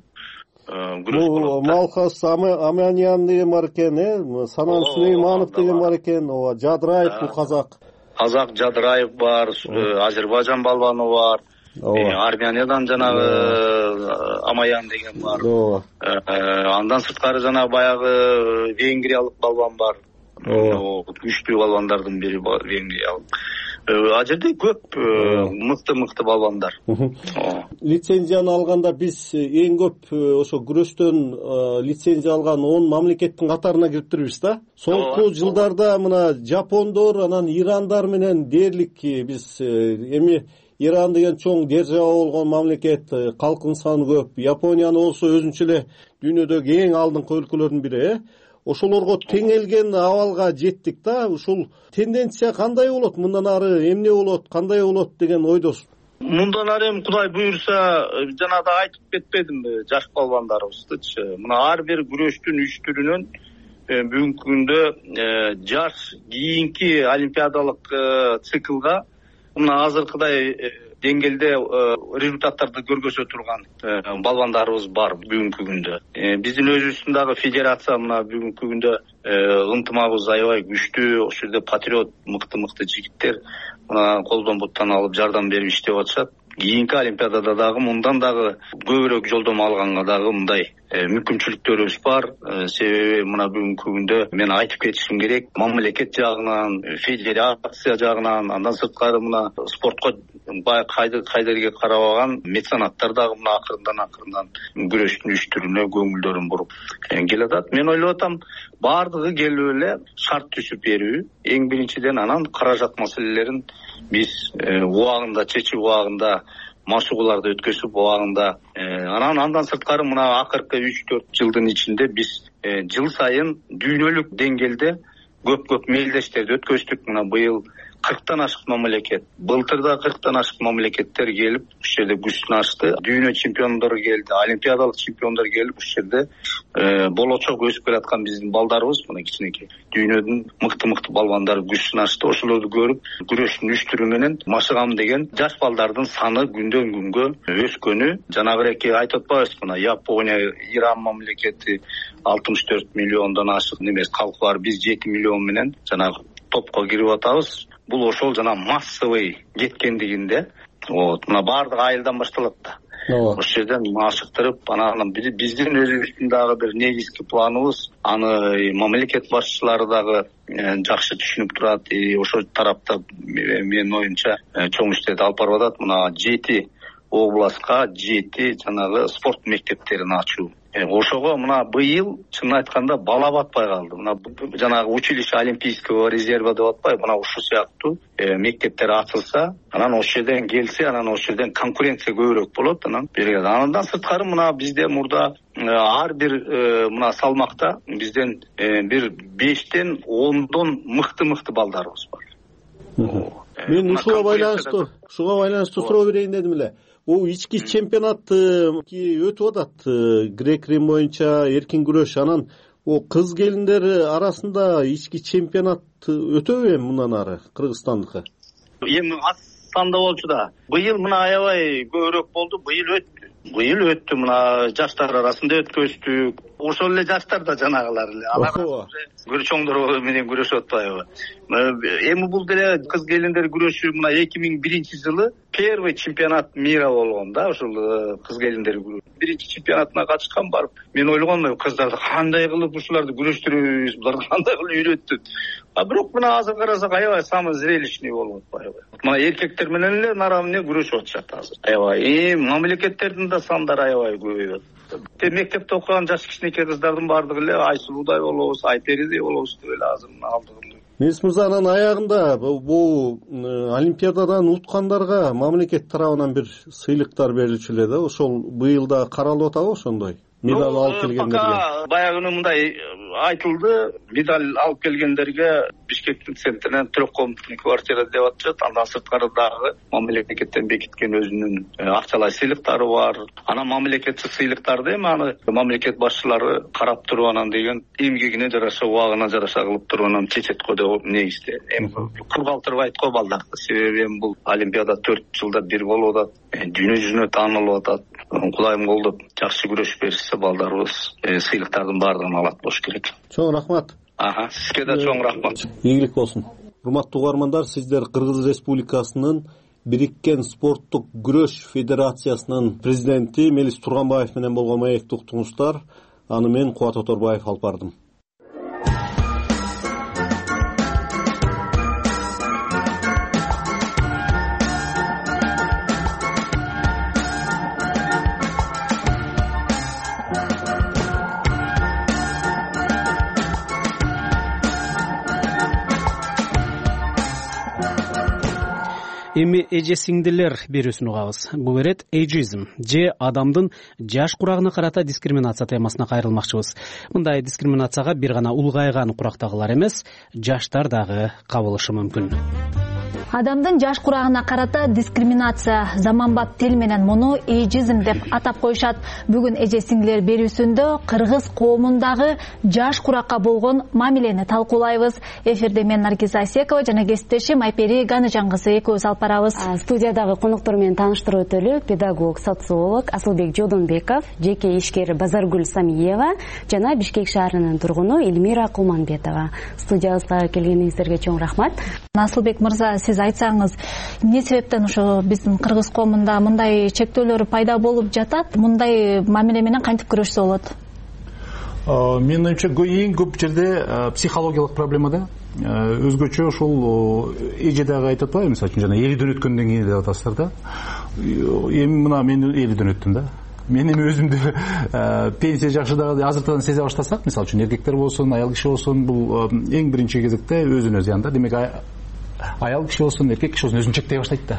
Бул Малхас Аманян деген бар экен, Санан Сулейманов деген бар экен, Жадыраев бул казак Жадыраев бар, Азербайжан балбаны бар, Армениядан жанагы Амаян деген бар. Андан сырткары жанагы баягы венгриялык балбан бар. Күчтүү балбандардын бири венгриялык. Ажерде көп мыкты балбандар. Лицензияны алганда биз эң көп ошо күрөштөн лицензия алган 10 мамлекеттин катарына кириптирбиз да. Соңку жылдарда мына жапондор, анан ирандар менен дээрлик биз эми Иран деген чоң держава болгон мамлекет, калкынын саны көп. Японияны болсо өзүнчө эле дүйнөдөгү эң алдыңкы өлкөлөрдүн бири. Ошолорго теңелген абалга жеттик да. Ушул тенденция кандай болот? Мындан ары эмне болот, кандай болот деген ойдосуз? Мындан ары эми Кудай буйруса, жана да айтып кетпедимби жаш балбандарыбыздычы. Мына ар бир күрөштүн 3 түрүнөн бүгүнкү күндө жаш кийинки олимпиадалык циклга мына азыркыдай деңгээлде результаттарды көргөзө турган балбандарыбыз бар бүгүнкү күндө. Биздин өзүбүздүн дагы федерация мына бүгүнкү күндө ынтымагыбыз аябай күчтүү. Ошол жерде патриот мыкты жигиттер мына колдон буттан алып жардам берип иштеп атышат. Кийинки олимпиадада дагы мындан дагы көбүрөөк жолдомо алганга дагы мындай мүмкүнчүлүктөрүбүз бар. Себеби мына бүгүнкү күндө мен айтып кетишим керек, мамлекет жагынан, федерация жагынан, андан сырткары мына спортко бай кайдерге карабаган меценаттар дагы мына акырындан күрөштүн 3 түрүнө көңүлдөрүн буруп келатат. Мен ойлоп атам, баардыгы келип эле шарт түзүп берүү. Эң биринчиден анан каражат маселелерин биз убагында чечип, убагында машыгууларды өткөзүп, убагында андан сырткары мына акыркы 3-4 жылдын ичинде биз жыл сайын дүйнөлүк деңгээлде көп мелдештерди өткөздүк. Мына быйыл 40тан ашык мамлекет. Былтыр да 40тан ашык мамлекеттер келип ушул жерде күчүн ачты. Дүйнө чемпиондору келди, олимпиадалык чемпиондор келип ушул жерде болочок өсүп келаткан биздин балдарыбыз мына кичинекей дүйнөдүн мыкты балбандары күчүн ачты. Ошолорду көрүп күрөштүн үч түрү менен машыгам деген жаш балдардын саны күндөн күнгө өскөнү. Жанагы эки айтып атпайбыз мына Япония, Иран мамлекети 64 миллиондон ашык немес калкы бар, биз 7 миллион менен жанагы топко кирип атабыз. Бул ошол жана массовый кеткендигинде мына баардык айылдан башталат да. Ошол жерден ашыктырып, анан биздин өзүбүздүн дагы бир негизги планыбыз, аны мамлекет башчылары дагы жакшы түшүнүп турат. Ошол тарапта менин оюмча чоң иштерди алып барып атат. Мына 7 областка 7 жанагы спорт мектептерин ачуу. Ошого мына быйыл чынын айтканда бала батпай калды. Мына жанагы училище олимпийского резерва деп атпайбы, мына ушул сыяктуу мектептер ачылса, анан ошол жерден келсе, анан ошол жерден конкуренция көбүрөөк болот. Андан сырткары мына бизде мурда ар бир мына салмакта бизден бир 5тен 10дон мыкты балдарыбыз бар. Мен ушуга байланыштуу суроо берейин дедим эле. Бул ички чемпионат өтүп атат. Грек-рим боюнча эркин күрөш, анан кыз келиндер арасында ички чемпионат өтөбү мындан ары Кыргызстандыкы? Эми Астанда болчу да. Быйыл мына аябай көбүрөөк болду. Быйыл өттү, мына жаштар арасында өткөздүк. Ошол эле жаштар да жанагылар эле. Чоңдор менен күрөшүп атпайбы? Эми бул деле кыз келиндер күрөшү мына 2001 жылы первый чемпионат мира болгон да, ошол кыз келиндер күрөшү. Биринчи чемпионатына катышкан барып, мен ойлогонмун, кыздарды кандай кылып ушуларды күрөштүрөбүз, буларды кандай кылып үйрөттүк. Бирок мына азыр карасак аябай самый зрелищный болуп атпайбы? Мына эркектер менен эле наравне күрөшүп атышат азыр. Аябай мамлекеттердин да сандары аябай көбөйүп атат. Мектепте окуган жаш кичинекей кыздардын баардыгы эле Айсулуудай болобуз, Айперидей болобуз деп эле азыр алдыгында. Мес мырза, анан аягында бул олимпиададан уткандарга мамлекет тарабынан бир сыйлыктар берилчү эле да. Ошол быйыл да каралып атабы ошондой? Медаль алып келгендерге. Баягы мындай айтылды, медаль алып келгендерге Бишкектин центринен трехкомнатный квартира деп атышат. Андан сырткары дагы мамлекеттен бекиткен өзүнүн акчалай сыйлыктары бар. Анан мамлекеттик сыйлыктарды эми аны мамлекет башчылары карап туруп, анан деген эмгегине жараша, убагына жараша кылып туруп анан чечет го деп негизде. Эми кургалтырып айткой балдарды. Себеби эми бул олимпиада 4 жылда бир болуп атат. Дүйнө жүзүнө таанылып атат. Кудайым колдоп жакшы күрөшүп беришсе, балдарыбыз сыйлыктардын баардыгын алат болуш керек. Чоң рахмат. Сизге да чоң рахмат. Ийгилик болсун. Урматтуу угармандар, сиздер Кыргыз Республикасынын Бириккен спорттук күрөш федерациясынын президенти Мелис Турганбаев менен болгон маекти уктуңуздар. Аны мен Кубат Оторбаев алып бардым. Эми эже сиңдилер берүүсүн угабыз. Бул ирет эйджизм же адамдын жаш курагына карата дискриминация темасына кайрылмакчыбыз. Мындай дискриминацияга бир гана улгайган курактагылар эмес, жаштар дагы кабылышы мүмкүн. Адамдын жаш курагына карата дискриминация, заманбап тил менен муну эйджизм деп атап коюшат. Бүгүн эже сиңдилер берүүсүндө кыргыз коомундагы жаш куракка болгон мамилени талкуулайбыз. Эфирде мен Наргиз Айсекова жана кесиптешим Айпери Ганажан кызы экөөбүз алып барабыз. Студиядагы коноктор менен тааныштырып өтөлү. Педагог, социолог Асылбек Жодонбеков, жеке ишкер Базаргүл Самиева жана Бишкек шаарынын тургуну Эльмира Кулманбетова. Студиябызга келгениңиздерге чоң рахмат. Асылбек мырза, сиз айтсаңыз, эмне себептен ошо биздин кыргыз коомунда мындай чектөөлөр пайда болуп жатат? Мындай мамиле менен кантип күрөшсө болот? Менин оюмча эң көп жерде психологиялык проблема да. Өзгөчө ошол эже дагы айтып атпайбы, мисалы үчүн жана 50дөн өткөндөн кийин деп атасыздар да. Эми мына мен 50дөн өттүм да. Мен эми өзүмдү пенсия жакшыдагы азыртадан сезе баштасак, мисалы үчүн эркектер болсун, аял киши болсун, бул эң биринчи кезекте өзүнө зыян да. Демек аял киши болсун, эркек киши болсун өзүн чектей баштайт да.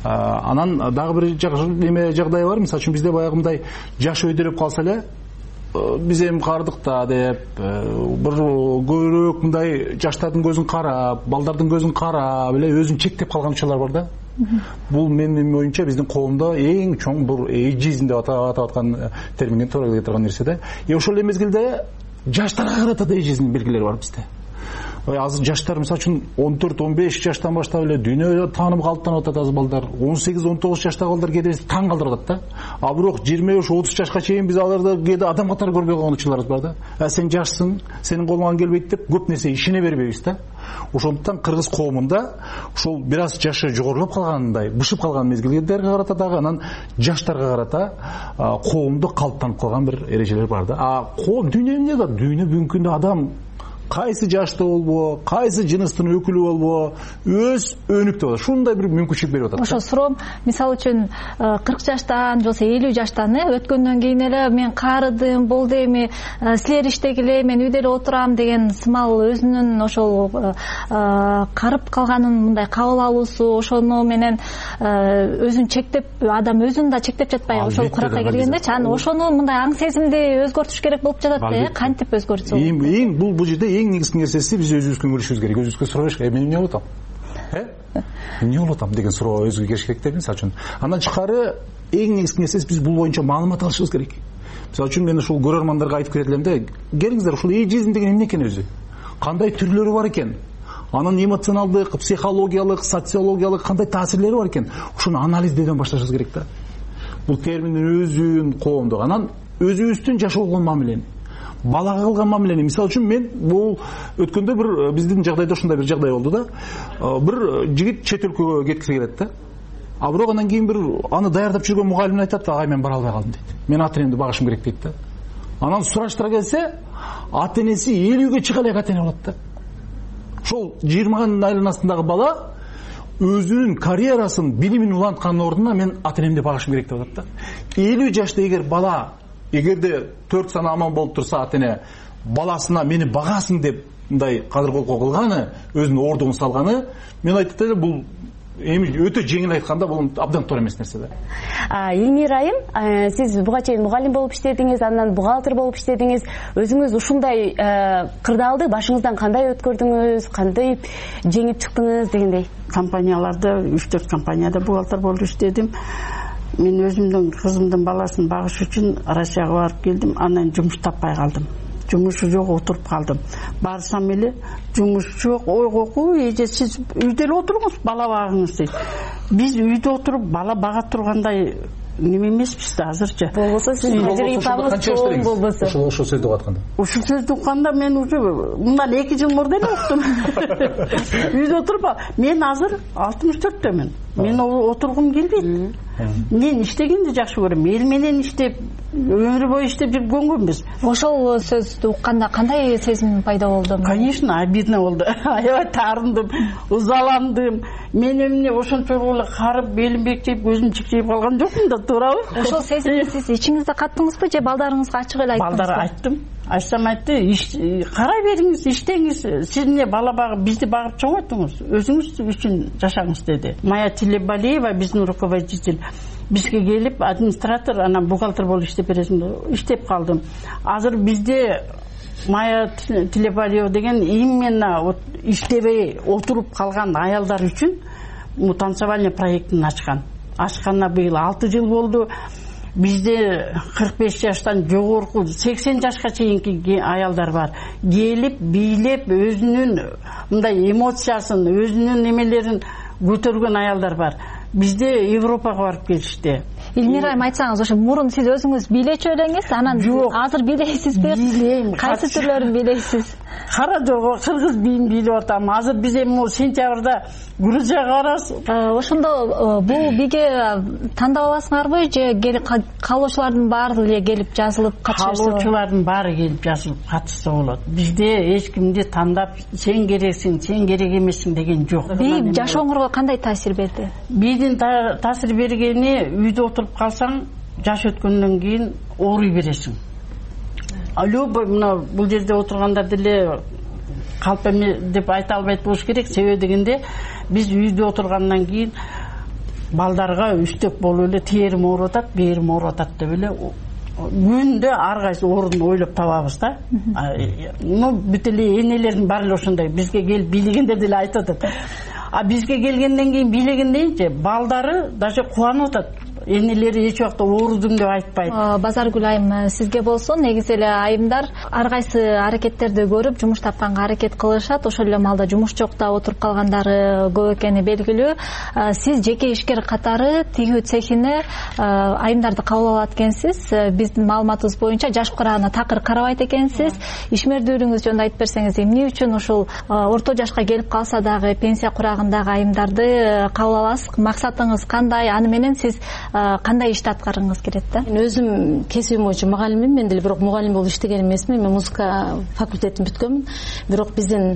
Анан дагы бир жагдай бар, мисалы үчүн бизде баягындай жаш өйдөлөп калса эле биз эми кардык да деп бир көбүрөөк мындай жаштардын көзүн карап, балдардын көзүн карап эле өзүн чектеп калган учурлар бар да. Бул менин оюмча биздин коомдо эң чоң бир эйджизм деп атап аткан терминге туура келе турган нерсе да. Ошол эле мезгилде жаштарга карата да эйджизмдин белгилери бар бизде. Азыр жаштар мисалы үчүн 14-15 жаштан баштап эле дүйнө таанып калыптанып атат азыр балдар. 18-19 жаштагы балдар кээде таң калтырып атат да. А бирок 23-30 жашка чейин биз аларды кээде адам катары көрбөй калган учурларыбыз бар да. Сен жашсың, сенин колуңан келбейт деп көп нерсе ишене бербейбиз да. Ошондуктан кыргыз коомунда ошол бир аз жашы жогорулап калгандай, бышып калган мезгилдерге карата дагы анан жаштарга карата коомдо калыптанып калган бир эрежелер бар да. А коом дүйнө эмне да? Дүйнө бүгүнкү күндө адам кайсы жашта болбо, кайсы жыныстын өкүлү болбо, өз өнүктүп атат. Ушундай бир мүмкүнчүлүк берип атат. Ошо суроом, мисалы үчүн 40 жаштан же 50 жаштан өткөндөн кийин эле мен каарыдым, болду эми силер иштегиле, мен үйдө эле отурам деген сымал өзүнүн ошол карып калганын мындай кабыл алуусу, ошону менен өзүн чектеп, адам өзүн да чектеп жатпай ошол куракка келгендечи, анан ошону мындай аң сезимди өзгөртүш керек болуп жатат да, кантип өзгөртсө? Эң бул жерде эң негизги нерсеси биз өзүбүзгө көрүшүбүз керек. Өзүбүзгө сурабайбыз, мен эмне болуп атам? Эмне болуп атам деген суроо өзүгө келиш керек да, мисалы үчүн. Андан тышкары эң негизги нерсеси биз бул боюнча маалымат алышыбыз керек. Мисалы үчүн мен ушул көрөрмандарга айтып кетет элем да, келиңиздер, ушул эйджизм деген эмне экен өзү? Кандай түрлөрү бар экен? Анын эмоционалдык, психологиялык, социологиялык кандай таасирлери бар экен? Ушуну анализдөөдөн башташыбыз керек да. Бул терминдин өзүн коомдо, анан өзүбүздүн жашоого мамилени, балага кылган мамилени. Мисалы үчүн мен бул өткөндө бир биздин жагдайда ушундай бир жагдай болду да. Бир жигит чет өлкөгө кеткиси келет да. А бирок андан кийин бир аны даярдап жүргөн мугалим айтат да, мен бара албай калдым дейт. Мен ата энемди багышым керек дейт да. Анан сураштыра келсе, ата энеси 50-ге чыга элек ата эне болот да. Ошол 20 айланасындагы бала өзүнүн карьерасын, билимин уланткандын ордуна мен ата энемди багышым керек деп атат да. 50 жашта эгер бала, эгерде 4 саны аман болуп турса, ата эне баласына мени багасың деп мындай кадыр колкоо кылганы, өзүнүн ордугун салганы, мен айтат элем, бул эми өтө жеңил айтканда бул абдан туура эмес нерсе да. Элмира айым, сиз буга чейин мугалим болуп иштедиңиз, андан бухгалтер болуп иштедиңиз. Өзүңүз ушундай кырдаалды башыңыздан кандай өткөрдүңүз, кандай жеңип чыктыңыз дегендей? Компанияларда 3-4 компанияда бухгалтер болуп иштедим. Мен өзүмдүн кызымдын баласын багыш үчүн Россияга барып келдим, анан жумуш таппай калдым. Жумушу жок, отуруп калдым. Барсам эле жумуш жок, ойгоку, эже сиз үйдө эле отуруңуз, бала багыңыз дейт. Биз үйдө отуруп бала бага тургандай неме эмеспиз да азырчы. Болбосо сиз тажрыйбаңыз чоң болбосо. Ошол сөздү атканда. Ушул сөздү укканда мен уже мындан 2 жыл мурда эле уктум. Үйдө отуруп, мен азыр 64төмүн. Мен отургум келбейт. Мен иштегенди жакшы көрөм. Эл менен иштеп, өмүр бою иштеп жүрүп көнгөнбүз. Ошол сөздү укканда кандай сезим пайда болду? Конечно, обидно болду. Аябай таарындым, узаландым. Мен эмне ошончо эле карып, белим бекчейип, көзүм чикчейип калган жокмун да, туурабы? Ошол сезимди сиз ичиңизде каттыңызбы же балдарыңызга ачык эле айттыңызбы? Балдарга айттым. Айтсам айтты, карай бериңиз, иштеңиз, сиз эмне бала багып, бизди багып чоңойттуңуз, өзүңүз үчүн жашаңыз деди. Майя Тилебалиева, биздин руководитель, бизге келип, администратор, анан бухгалтер болуп иштеп бересиң, иштеп калдым. Азыр бизде Майя Тилебалиева деген именно иштебей отуруп калган аялдар үчүн танцевальный проектин ачкан. Ачканына быйыл 6 жыл болду. Бизде 45 жаштан жогорку 80 жашка чейинки аялдар бар. Келип, бийлеп, өзүнүн мындай эмоциясын, өзүнүн немелерин көтөргөн аялдар бар. Бизде Европага барып келишти. Элмира айым, айтсаңыз, ошо мурун сиз өзүңүз бийлечү элеңиз, анан азыр бийлейсизби? Бийлейм. Кайсы түрлөрүн бийлейсиз? Кара жого кыргыз бийин бийлеп атам. Азыр биз эми сентябрда Грузияга барабыз. Ошондо бул биге тандап аласыңарбы же каалоочулардын баары эле келип жазылып катышса? Каалоочулардын баары келип жазылып катышса болот. Бизде эч кимди тандап сен керексиң, сен керек эмессиң деген жок. Би жашооңорго кандай таасир берди? Бийдин таасир бергени, үйдө отуруп калсаң, жаш өткөндөн кийин ооруй бересиң. Любой мына бул жерде отургандар деле калп эме деп айта албайт болуш керек. Себеби дегенде биз үйдө отургандан кийин балдарга үстөк болуп эле терим ооруп атат, берим ооруп атат деп эле күндө ар кайсы орун ойлоп табабыз да. Бүт эле энелердин баары эле ошондой бизге келип бийлегендер деле айтып атат. А бизге келгенден кийин бийлегендейинчи балдары даже кубанып атат. Энелери эч убакта оорудум деп айтпайт. Базаргүл айым, сизге болсо негизи эле айымдар ар кайсы аракеттерди көрүп жумуш тапканга аракет кылышат. Ошол эле маалда жумуш жокта отуруп калгандары көп экени белгилүү. Сиз жеке ишкер катары тигүү цехине айымдарды кабыл алат экенсиз. Биздин маалыматыбыз боюнча жаш курагына такыр карабайт экенсиз. Ишмердүүлүгүңүз жөнүндө айтып берсеңиз, эмне үчүн ушул орто жашка келип калса дагы пенсия курагындагы айымдарды кабыл аласыз? Максатыңыз кандай? Аны менен сиз кандай ишти аткаргыңыз келет да? Мен өзүм кесибим боюнча мугалиммин. Мен деле бирок мугалим болуп иштеген эмесмин. Мен музыка факультетин бүткөнмүн. Бирок биздин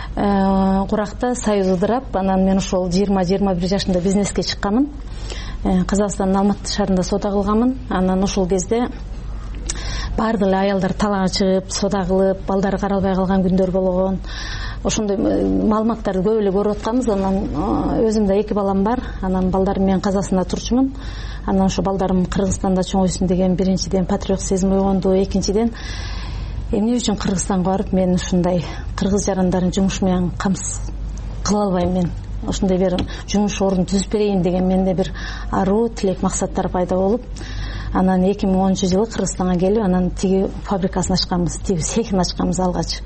куракта союз ыдырап, анан мен ошол 20-21 жашымда бизнеске чыкканмын. Казакстандын Алматы шаарында соода кылганмын. Анан ошол кезде баардык эле аялдар талаага чыгып, соода кылып, балдары каралбай калган күндөр болгон. Ошондой маалыматтарды көп эле көрүп атканбыз. Анан өзүмдө 2 балам бар. Анан балдарым менен Казакстанда турчумун. Анан ошо балдарым Кыргызстанда чоңойсун деген биринчиден патриот сезим ойгонду. Экинчиден эмне үчүн Кыргызстанга барып мен ушундай кыргыз жарандарын жумуш менен камсыз кыла албайм мен. Ошондой бир жумуш орун түзүп берейин деген менде бир аруу тилек максаттар пайда болуп, анан 2010-жылы Кыргызстанга келип, анан тиги фабрикасын ачканбыз, тиги цехин ачканбыз алгач.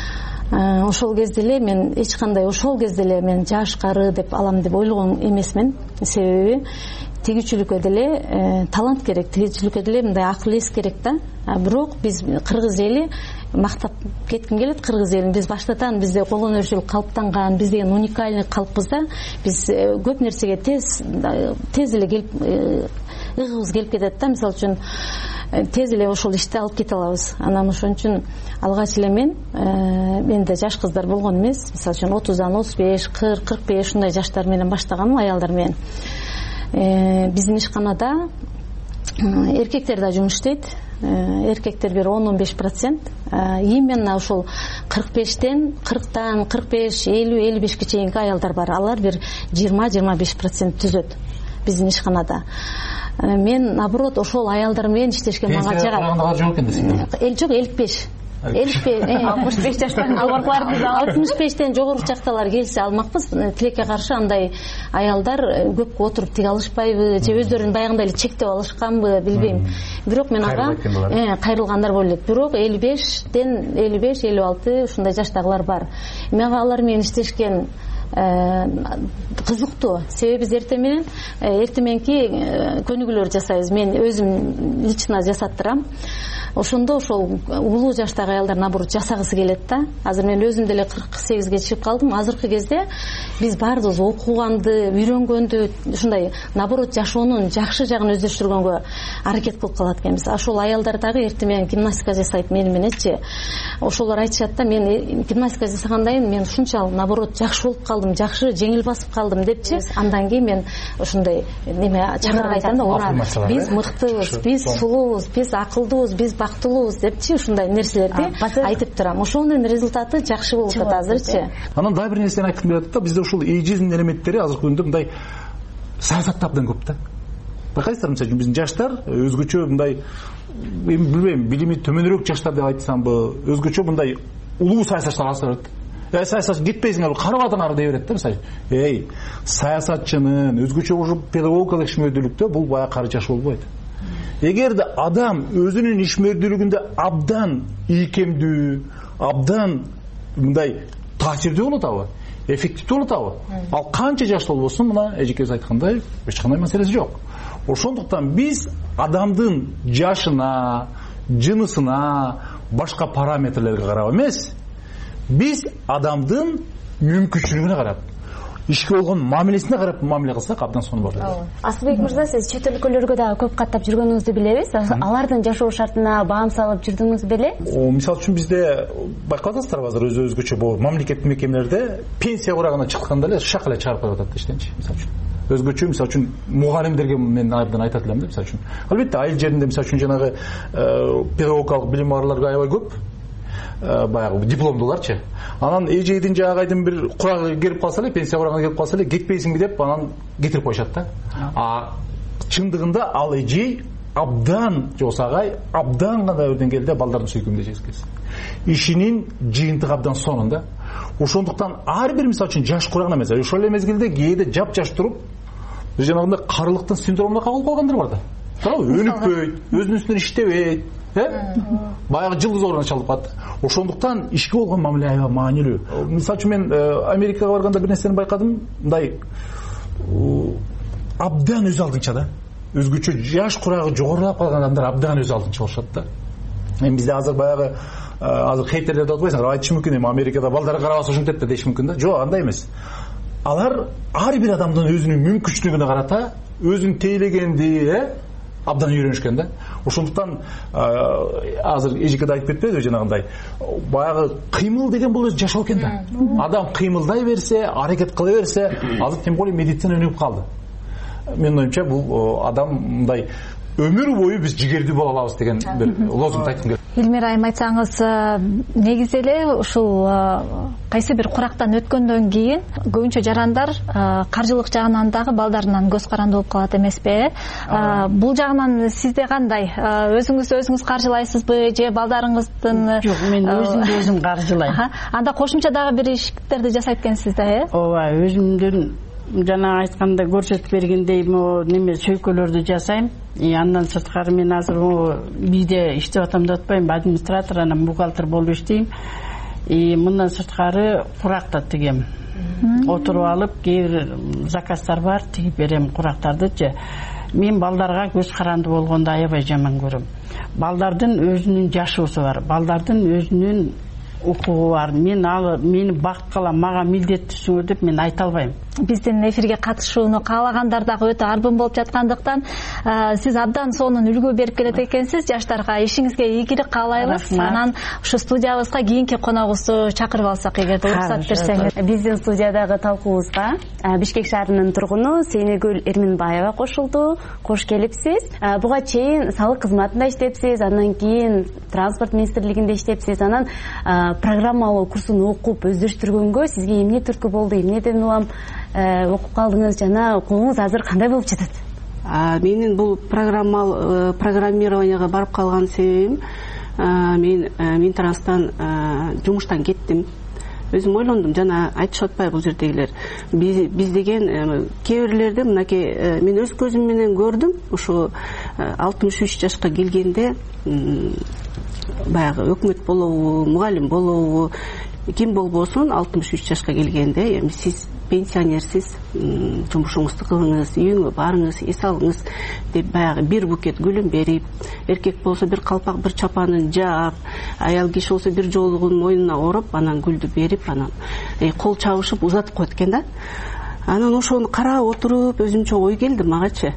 Ошол кезде эле мен эч кандай мен жашкары деп алам деп ойлогон эмесмин. Себеби тигичиликке деле талант керек, тигичиликке деле мындай акыл эс керек да. Бирок биз кыргыз эли мактап кетким келет. Кыргыз элин биз баштатан бизде кол өнөрчүлүк калыптанган, биз деген уникальный калппыз да. Биз көп нерсеге тез эле келип ыгыбыз келип кетет да. Мисалы үчүн тез эле ошол ишти алып кете алабыз. Анан ошон үчүн алгач эле менде жаш кыздар болгон эмес. Мисалы үчүн 30дан 35, 40, 45 ушундай жаштар менен баштаганмын, аялдар менен. Биздин ишканада эркектер да жумуш иштейт. Эркектер бир 10-15%. Именно ошол 45тен 40тан 45, 50, 55 чейинки аялдар бар. Алар бир 20-25% түзөт биздин ишканада. Мен наоборот ошол аялдар менен иштешке мага жагат. Жок, 55. 65 жаштан жогоруларды 65тен жогору жакталар келсе алмакпыз. Тилекке каршы андай аялдар көпкө отуруп тиге алышпайбы же өздөрүн баягындай эле чектеп алышканбы билбейм. Бирок мен ага кайрылгандар болуп элек. Бирок 55тен 55-56 ушундай жаштагылар бар. Мага алар менен иштешкен кызыктуу. Себеби биз эртең мененки көнүгүүлөр жасайбыз. Мен өзүм лично жасаттырам. Ошондо ошол улуу жаштагы аялдар наоборот жасагысы келет да. Азыр мен өзүм деле 48ге чыгып калдым. Азыркы кезде биз баардыгыбыз окуганды, үйрөнгөндү, ушундай наоборот жашоонун жакшы жагын өздөштүргөнгө аракет кылып калат экенбиз. Ошол аялдар дагы эртең менен гимнастика жасайт мени мененчи. Ошолор айтышат да, мен гимнастика жасагандай мен ушунчалык наоборот жакшы болуп калдым, жакшы жеңил басып калдым депчи. Андан кийин мен ошондой неме чакырып айтам да, биз мыктыбыз, биз сулуубуз, биз акылдуубуз, биз бактылуубуз депчи, ушундай нерселерди айтып турам. Ошонун результаты жакшы болуп атат азырчы. Анан дагы бир нерсени айткым келет да, бизде ушул эйджизм элементтери азыркы күндө мындай саясатта абдан көп да. Байкайсыздар, мисалы үчүн биздин жаштар өзгөчө мындай, билбейм, билими төмөнүрөөк жаштар деп айтсамбы, өзгөчө мындай улуу саясатчылар алышат. Саясатчы кетпейсиңер, карап атыңар дей берет да, мисалы. Саясатчынын өзгөчө ушу педагогикалык ишмердүүлүктө бул баягы кары жаш болбойт. Эгерде адам өзүнүн ишмердүүлүгүндө абдан ийкемдүү, абдан мындай таасирдүү болуп атабы, эффективдүү болуп атабы, ал канча жаштуу болбосун, мына эжекебиз айткандай, эч кандай маселеси жок. Ошондуктан биз адамдын жашына, жынысына, башка параметрлерге карап эмес, биз адамдын мүмкүнчүлүгүнө карап, ишке болгон мамилесине карап мамиле кылсак абдан сонун болот. Асылбек мырза, сиз чет өлкөлөргө дагы көп каттап жүргөнүңүздү билебиз. Алардын жашоо шартына баам салып жүрдүңүз беле? Мисалы үчүн бизде байкап атасыздарбы, азыр өзгөчө бул мамлекеттик мекемелерде пенсия курагына чыкканда эле шак эле чыгарып коюп атат иштенчи, мисалы үчүн. Өзгөчө мисалы үчүн мугалимдерге мен абдан айтат элем да, мисалы үчүн. Албетте айыл жеринде мисалы үчүн жанагы педагогикалык билим барларга аябай көп. Баягы дипломдуларчы. Анан эжейдин жаагайдын бир курагы келип калса эле, пенсия курагына келип калса эле, кетпейсиңби деп анан кетирип коюшат да. Чындыгында ал эжей абдан жосагай абдан гана өрдөн келди балдардын сүйкүмдүү эжеси ишинин жыйынтыгы абдан сонун да. Ошондуктан ар бир мисалы үчүн жаш кураган эмес, ошол эле мезгилде кээде жапжаш туруп жанагындай карылыктын синдромуна кабылып калгандар бар да. Туурабы? Өнүкпөйт, өзүнүн үстүнөн иштебейт, баягы жылдыз оорuna чалып калат. Ошондуктан ишке болгон мамиле аябай маанилүү. Мисалы үчүн мен Америкага барганда бир нерсени байкадым, мындай абдан өз алдынча да. Өзгөчө жаш курагы жогорулап калган адамдар абдан өз алдынча болушат да. Эми бизде азыр баягы хейтерлер деп атпайсыңар, айтышы мүмкүн эми Америкада балдары карабаса ушинтет да деши мүмкүн да. Жок, андай эмес. Алар ар бир адамдын өзүнүн мүмкүнчүлүгүнө карата өзүн тейлегенди абдан үйрөнүшкөн да. Ошондуктан азыр эжекеде айтып кетпедиби жанагындай баягы кыймыл деген бул өзү жашоо экен да. Адам кыймылдай берсе, аракет кыла берсе, азыр тем более медицина өнүгүп калды. Менин оюмча бул адам мындай өмүр бою биз жигердүү боло алабыз деген бир лозунгду айткым келет. Элмира айым, айтсаңыз, негизи эле ушул кайсы бир курактан өткөндөн кийин көбүнчө жарандар каржылык жагынан дагы балдарынан көз каранды болуп калат эмеспи? Бул жагынан сизде кандай? Өзүңүз каржылайсызбы же балдарыңыздын? Жок, мен өзүм каржылайм. Анда кошумча дагы бир иштерди жасайт экенсиз да, ооба, өзүмдүн жана айтканда көрсөтүп бергендей неме сөйкөлөрдү жасайм. Андан сырткары мен азыр бийде иштеп атам деп атпайм, администратор, анан бухгалтер болуп иштейм. Мындан сырткары курак да тигем. Отуруп алып, кээ бир заказдар бар, тигип берем курактардычы. Мен балдарга көз каранды болгонду аябай жаман көрөм. Балдардын өзүнүн жашоосу бар, балдардын өзүнүн укугу бар. Мени бакыткыла, мага милдеттүүсүңөр деп мен айта албайм. Биздин эфирге катышууну каалагандар дагы өтө арбын болуп жаткандыктан сиз абдан сонун үлгү берип келет экенсиз жаштарга. Ишиңизге ийгилик каалайбыз. Анан ушу студиябызга кийинки коногубузду чакырып алсак, эгерде уруксат берсеңиз. Биздин студиядагы талкуубузга Бишкек шаарынын тургуну Сейнегүл Эрминбаева кошулду. Кош келипсиз. Буга чейин салык кызматында иштепсиз, андан кийин транспорт министрлигинде иштепсиз, анан программалоо курсун окуп өздөрүштүргөнгө сизге эмне түрткү болду, эмнеден улам окуп калдыңыз жана окууңуз азыр кандай болуп жатат? Менин бул программированияга барып калган себебим, мен Минтранстан жумуштан кеттим. Өзүм ойлондум, жана айтышып атпайбы бул жердегилер. Биз деген кээ бирлерде мынакей мен өз көзүм менен көрдүм, ушу 63 жашка келгенде баягы өкмөт болобу, мугалим болобу, ким болбосун 63 жашка келгенде эми сиз пенсионерсиз, жумушуңузду кылыңыз, үйүңө барыңыз, эс алыңыз деп баягы бир букет гүлүн берип, эркек болсо бир калпак, бир чапанын жаап, аял киши болсо бир жоолугун мойнуна ороп, анан гүлдү берип, анан кол чабышып узатып коет экен да. Анан ошону карап отуруп өзүмчө ой келди магачы.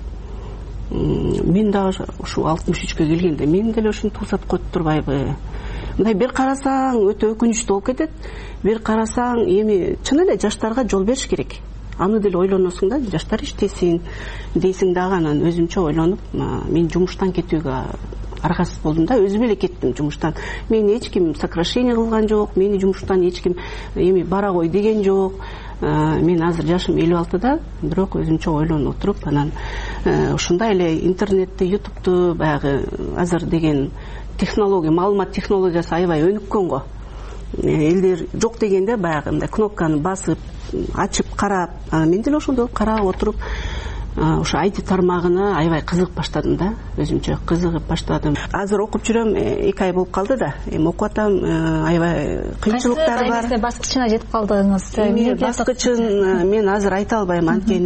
Мен дагы ушу 63-кө келгенде мен деле ушинтип узатып коюп турбайбы? Мындай бир карасаң өтө өкүнүчтүү болуп кетет. Бир карасаң эми чын эле жаштарга жол бериш керек. Аны деле ойлоносуң да, жаштар иштесин дейсиң дагы. Анан өзүмчө ойлонуп, мен жумуштан кетүүгө аргасыз болдум да, өзүм эле кеттим жумуштан. Мени эч ким сокращение кылган жок, мени жумуштан эч ким эми бара кой деген жок. Мен азыр жашым 56-да, бирок өзүмчө ойлонуп отуруп, анан ушундай эле интернетти, ютубту баягы азыр деген технология, маалымат технологиясы аябай өнүккөн го. Элдер жок дегенде баягы мындай кнопканы басып, ачып карап, мен деле ошондой карап отуруп, ошо IT тармагына аябай кызыгып баштадым да, өзүмчө кызыгып баштадым. Азыр окуп жүрөм, 2 ай болуп калды да. Эми окуп атам, аябай кыйынчылыктар бар. Кайсы баскычына жетип калдыңыз? Эми баскычын мен азыр айта албайм,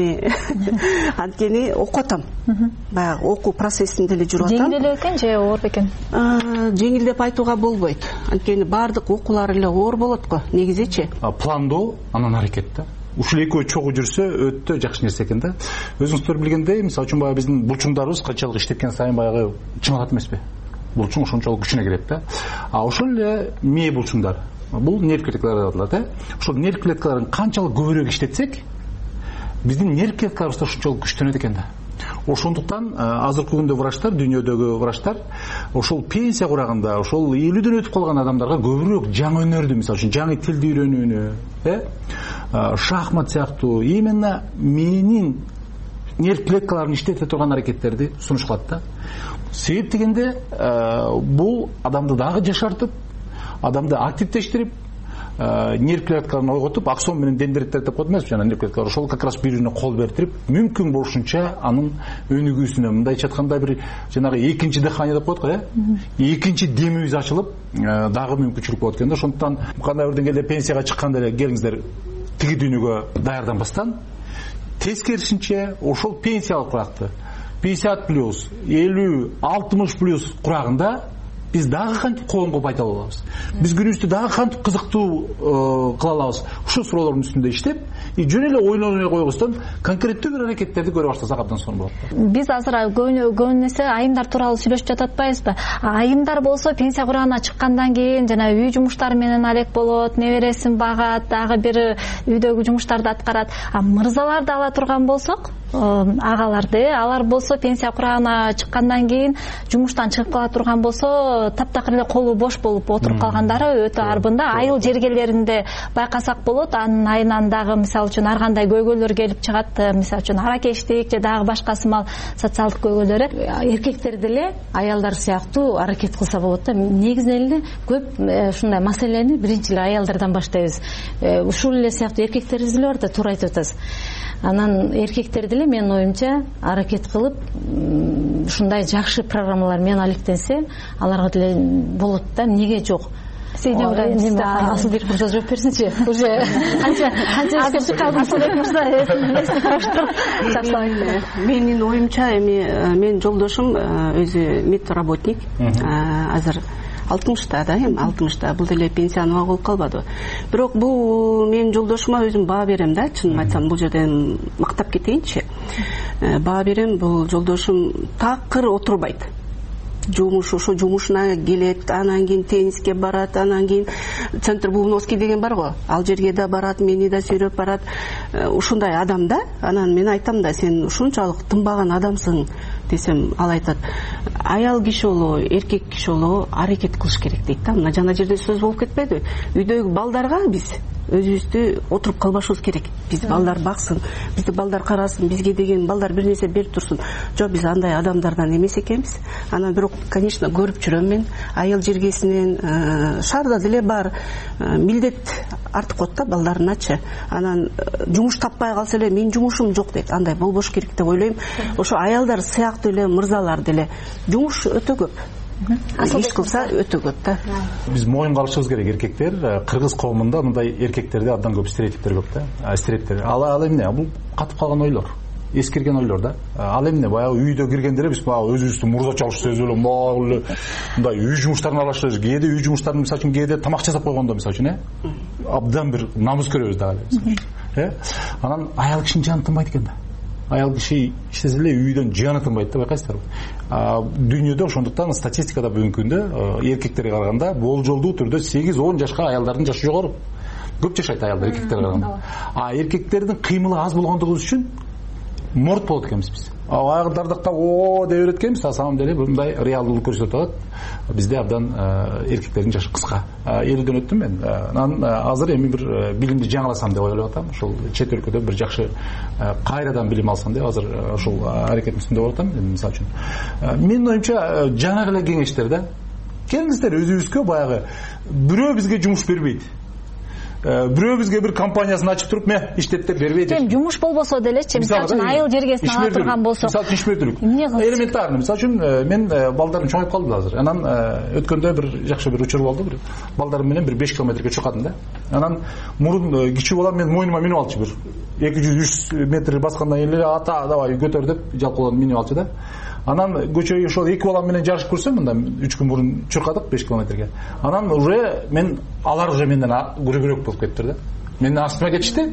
анткени окуп атам. Баягы окуу процессинде эле жүрүп атам. Жеңил эле экен же оор бекен? Жеңил деп айтууга болбойт. Анткени баардык окуулар эле оор болот го, негизичи. Пландоо, анан аракет да. Ушул экөө чогуу жүрсө өтө жакшы нерсе экен да. Өзүңүздөр билгендей, мисалы үчүн баягы биздин булчуңдарыбыз канчалык иштеткен сайын баягы чыңалат эмеспи? Булчуң ошончолук күчүнө кирет да. Ошол эле мээ булчуңдар. Бул нерв клеткалары деп аталат, Ошол нерв клеткаларын канчалык көбүрөөк иштетсек, биздин нерв клеткаларыбыз ошончолук күчтөнөт экен да. Ошондуктан азыркы күндө врачтар, дүйнөдөгү врачтар ошол пенсия курагында, ошол 50дөн өтүп калган адамдарга көбүрөөк жаңы өнөрдү, мисалы үчүн жаңы тилди үйрөнүүнү, шахмат сыяктуу именно мээнин нерв клеткаларын иштете турган аракеттерди сунуш кылат да. Себеп дегенде бул адамды дагы жашартып, адамды активдештирип, нерв клеткаларын ойготуп, аксон менен дендриттерди деп коет эмеспи, жана нерв клеткалар ошол как раз бири-бирине кол берип, мүмкүн болушунча анын өнүгүүсүнө, мындайча айтканда бир жанагы экинчи дыхание деп коет го, экинчи демибиз ачылып, дагы мүмкүнчүлүк болот экен да. Ошондуктан кандай бир деңгээлде пенсияга чыкканда эле келиңиздер тиги дүйнөгө даярданбастан, тескерисинче ошол пенсиялык куракты 50+, 50, 60+ курагында биз дагы кантип коомго пайдалуу алабыз, биз күнүбүздү дагы кантип кызыктуу кыла алабыз, ушул суроолордун үстүндө иштеп, жөн эле ойлонбой койбостон конкреттүү бир аракеттерди көрө баштасак абдан сонун болот. Биз азыр көбүн эсе айымдар тууралуу сүйлөшүп жататпайбызбы? Айымдар болсо пенсия курагына чыккандан кийин жана үй жумуштары менен алек болот, небересин багат, дагы бир үйдөгү жумуштарды аткарат. Мырзаларды ала турган болсок, агаларды, алар болсо пенсия курагына чыккандан кийин жумуштан чыгып кала турган болсо, таптакыр эле колу бош болуп отуруп калгандары өтө арбында. Айыл жергелеринде байкасак болот. Анын айынан дагы мисалы үчүн ар кандай көйгөйлөр келип чыгат. Мисалы үчүн аракештик же дагы башка сымал социалдык көйгөйлөрү. Эркектер деле аялдар сыяктуу аракет кылса болот да. Негизинен эле көп ушундай маселени биринчи эле аялдардан баштайбыз. Ушул эле сыяктуу эркектерибиз деле бар да, туура айтып атасыз. Анан эркектер деле менин оюмча аракет кылып ушундай жакшы программалар менен алектенсе, аларга деле болот да. Эмнеге жок? Асылбек мырза жооп берсинчи. Уже канча Асылбек мырза менин оюмча эми менин жолдошум өзү медработник, азыр 60-та да, эми 60-та, бул деле пенсияны болуп калбады. Бирок бул менин жолдошума өзүм баа берем да, чынын айтсам, бул жерден мактап кетейинчи. Баа берем, бул жолдошум такыр отурбайт. Ошо жумушуна келет, анан кийин тенниске барат, анан кийин центр Бубновский деген бар го, ал жерге да барат, мени да сүйрөп барат. Ушундай адам да. Анан мен айтам да, сен ушунчалык тынбаган адамсың десем, ал айтат, аял киши болобу, эркек киши болобу аракет кылыш керек дейт да. Мына жана жерде сөз болуп кетпедиби? Үйдөгү балдарга биз өзүбүздү отуруп калбашыбыз керек. Биз балдар баксын, бизди балдар карасын, бизге деген балдар бир нерсе берип турсун. Жок, биз андай адамдардан эмес экенбиз. Анан бирок, конечно, көрүп жүрөм мен, айыл жергесинен шаарда деле бар, милдет артып коет да балдарыначы. Анан жумуш таппай калса эле, менин жумушум жок дейт. Андай болбош керек деп ойлойм. Ошо аялдар сыяктуу эле, мырзалар деле жумуш өтө көп. Иш кылса өтө көп да. Биз моюнга алышыбыз керек, эркектер. Кыргыз коомунда мындай эркектерде абдан көп стереотиптер көп да. Стереотиптер. Ал эмне? Бул катып калган ойлор. Эскирген ойлор да. Ал эмне? Баягы үйдө киргенде эле биз баягы өзүбүздү мурзачалык сезип эле мындай үй жумуштарын алышабыз. Кээде үй жумуштарын мисалы үчүн кээде тамак жасап койгондо мисалы үчүн абдан бир намыс көрөбүз дагы эле. Анан аял кишинин жаны тынбайт экен да. Аял киши иштесе эле үйдөн жаны тынбайт да, байкайсыздарбы? Дүйнөдө ошондуктан статистикада бүгүнкү күндө эркектерге караганда болжолдуу түрдө 8-10 жашка аялдардын жашы жогору. Көп жашайт аялдар эркектерге караганда. Эркектердин кыймылы аз болгондугубуз үчүн морт болот экенбиз биз. Аял дардактап деп берет экенбиз, а самом деле мындай реалдуулук көрсөтүп атат. Бизде абдан эркектердин жашы кыска. 50дөн өттүм мен. Анан азыр эми бир билимди жаңыласам деп ойлоп атам. Ошол чет өлкөдө бир жакшы кайрадан билим алсам деп азыр ошол аракеттин үстүндө болуп атам. Мисалы үчүн менин оюмча жаңы эле кеңештер да. Келиңиздер өзүбүзгө баягы бирөө бизге жумуш бербейт. Бирөө бизге бир компаниясын ачып туруп, "Ме, иштет" деп бербейт. Жумуш болбосо делечи, мисалы үчүн айыл жергесин ала турган болсок. Мисалы ишмердүүлүк. Элементарный. Мисалы үчүн мен балдарым чоңоюп калды азыр. Анан өткөндө бир жакшы бир учур болду. Бир балдарым менен бир 5 километрге чыккадым да. Анан мурун кичүү балам мен мойнума минип алчу бир 200-300 метр баскандан кийин эле ата давай көтөр деп жалкоолон минип алчу да. Анан көчөгө ошол 2 балам менен жарышып көрсөм, мында 3 күн мурун чуркадык 5 километрге. Анан уже мен алар уже менден күрөгөрөөк болуп кеттир да. Менин астыма кетишти.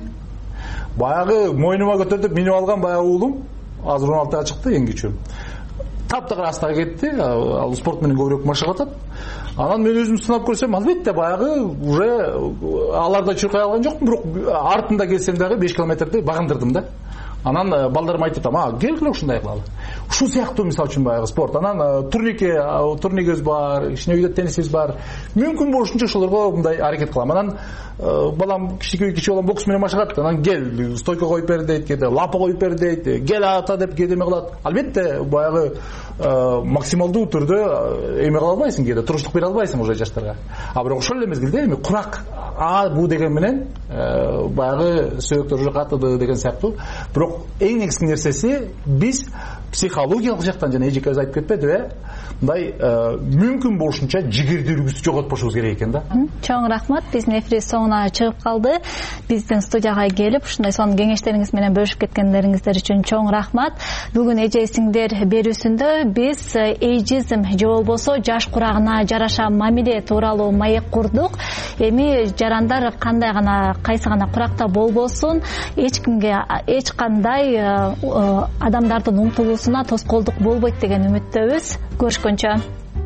Баягы мойнума көтөрүп минип алган баягы уулум азыр 16-га чыкты, эң кичүү. Таптагыр астына кетти. Ал спорт менен көбүрөөк машыгып атат. Анан мен өзүм сынап көрсөм, албетте баягы уже аларда чуркай алган жокмун, бирок артында келсем дагы 5 километрди багындырдым да. анан балдарым айтып атам, келгиле ушундай кылалы. Ушул сыяктуу мисалы үчүн баягы спорт. Анан турникебиз бар, кичине үйдө теннисибиз бар. Мүмкүн болушунча ошолорго мындай аракет кылам. Анан балам кичи балам бокс менен машыгат. Анан кел, стойка коюп бер дейт, кээде лапа коюп бер дейт, кел ата деп кээде кылат. Албетте баягы максималдуу түрдө эме кыла албайсың, кээде туруштук бере албайсың уже жаштарга. А бирок ошол эле мезгилде эми курак бу деген менен баягы сөөктөр уже катыды деген сыяктуу. Бирок эң негизги нерсеси биз психологиялык жактан жана эжеке өзү айтып кетпедиби, мындай мүмкүн болушунча жигердүүлүгүбүздү жоготпошубуз керек экен да. Чоң рахмат. Биздин эфир соңуна чыгып калды. Биздин студияга келип ушундай сонун кеңештериңиз менен бөлүшүп кеткендериңиздер үчүн чоң рахмат. Бүгүн эжесиңдер берүүсүндө биз эйджизм же болбосо жаш курагына жараша мамиле тууралуу маек курдук. Эми жарандар кандай гана кайсы гана куракта болбосун, эч кимге эч кандай адамдардын умтулуусуна тоскоолдук болбойт деген үмүттөбүз. Көрүшкөнчө.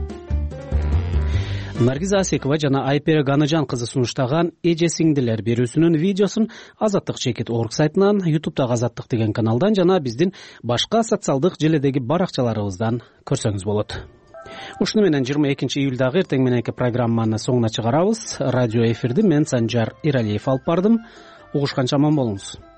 Наргиза Асекова жана Айпера Ганыжан кызы сунуштаган эже сиңдилер берүүсүнүн видеосун Азаттык чекит орг сайтынан, YouTube'дагы Азаттык деген каналдан жана биздин башка социалдык желедеги баракчаларыбыздан көрсөңүз болот. Ушуну менен 22 июлдагы эртең мененки программаны соңуна чыгарабыз. Радио эфирди мен Санжар Иралиев алып бардым. Угушканча аман болуңуз.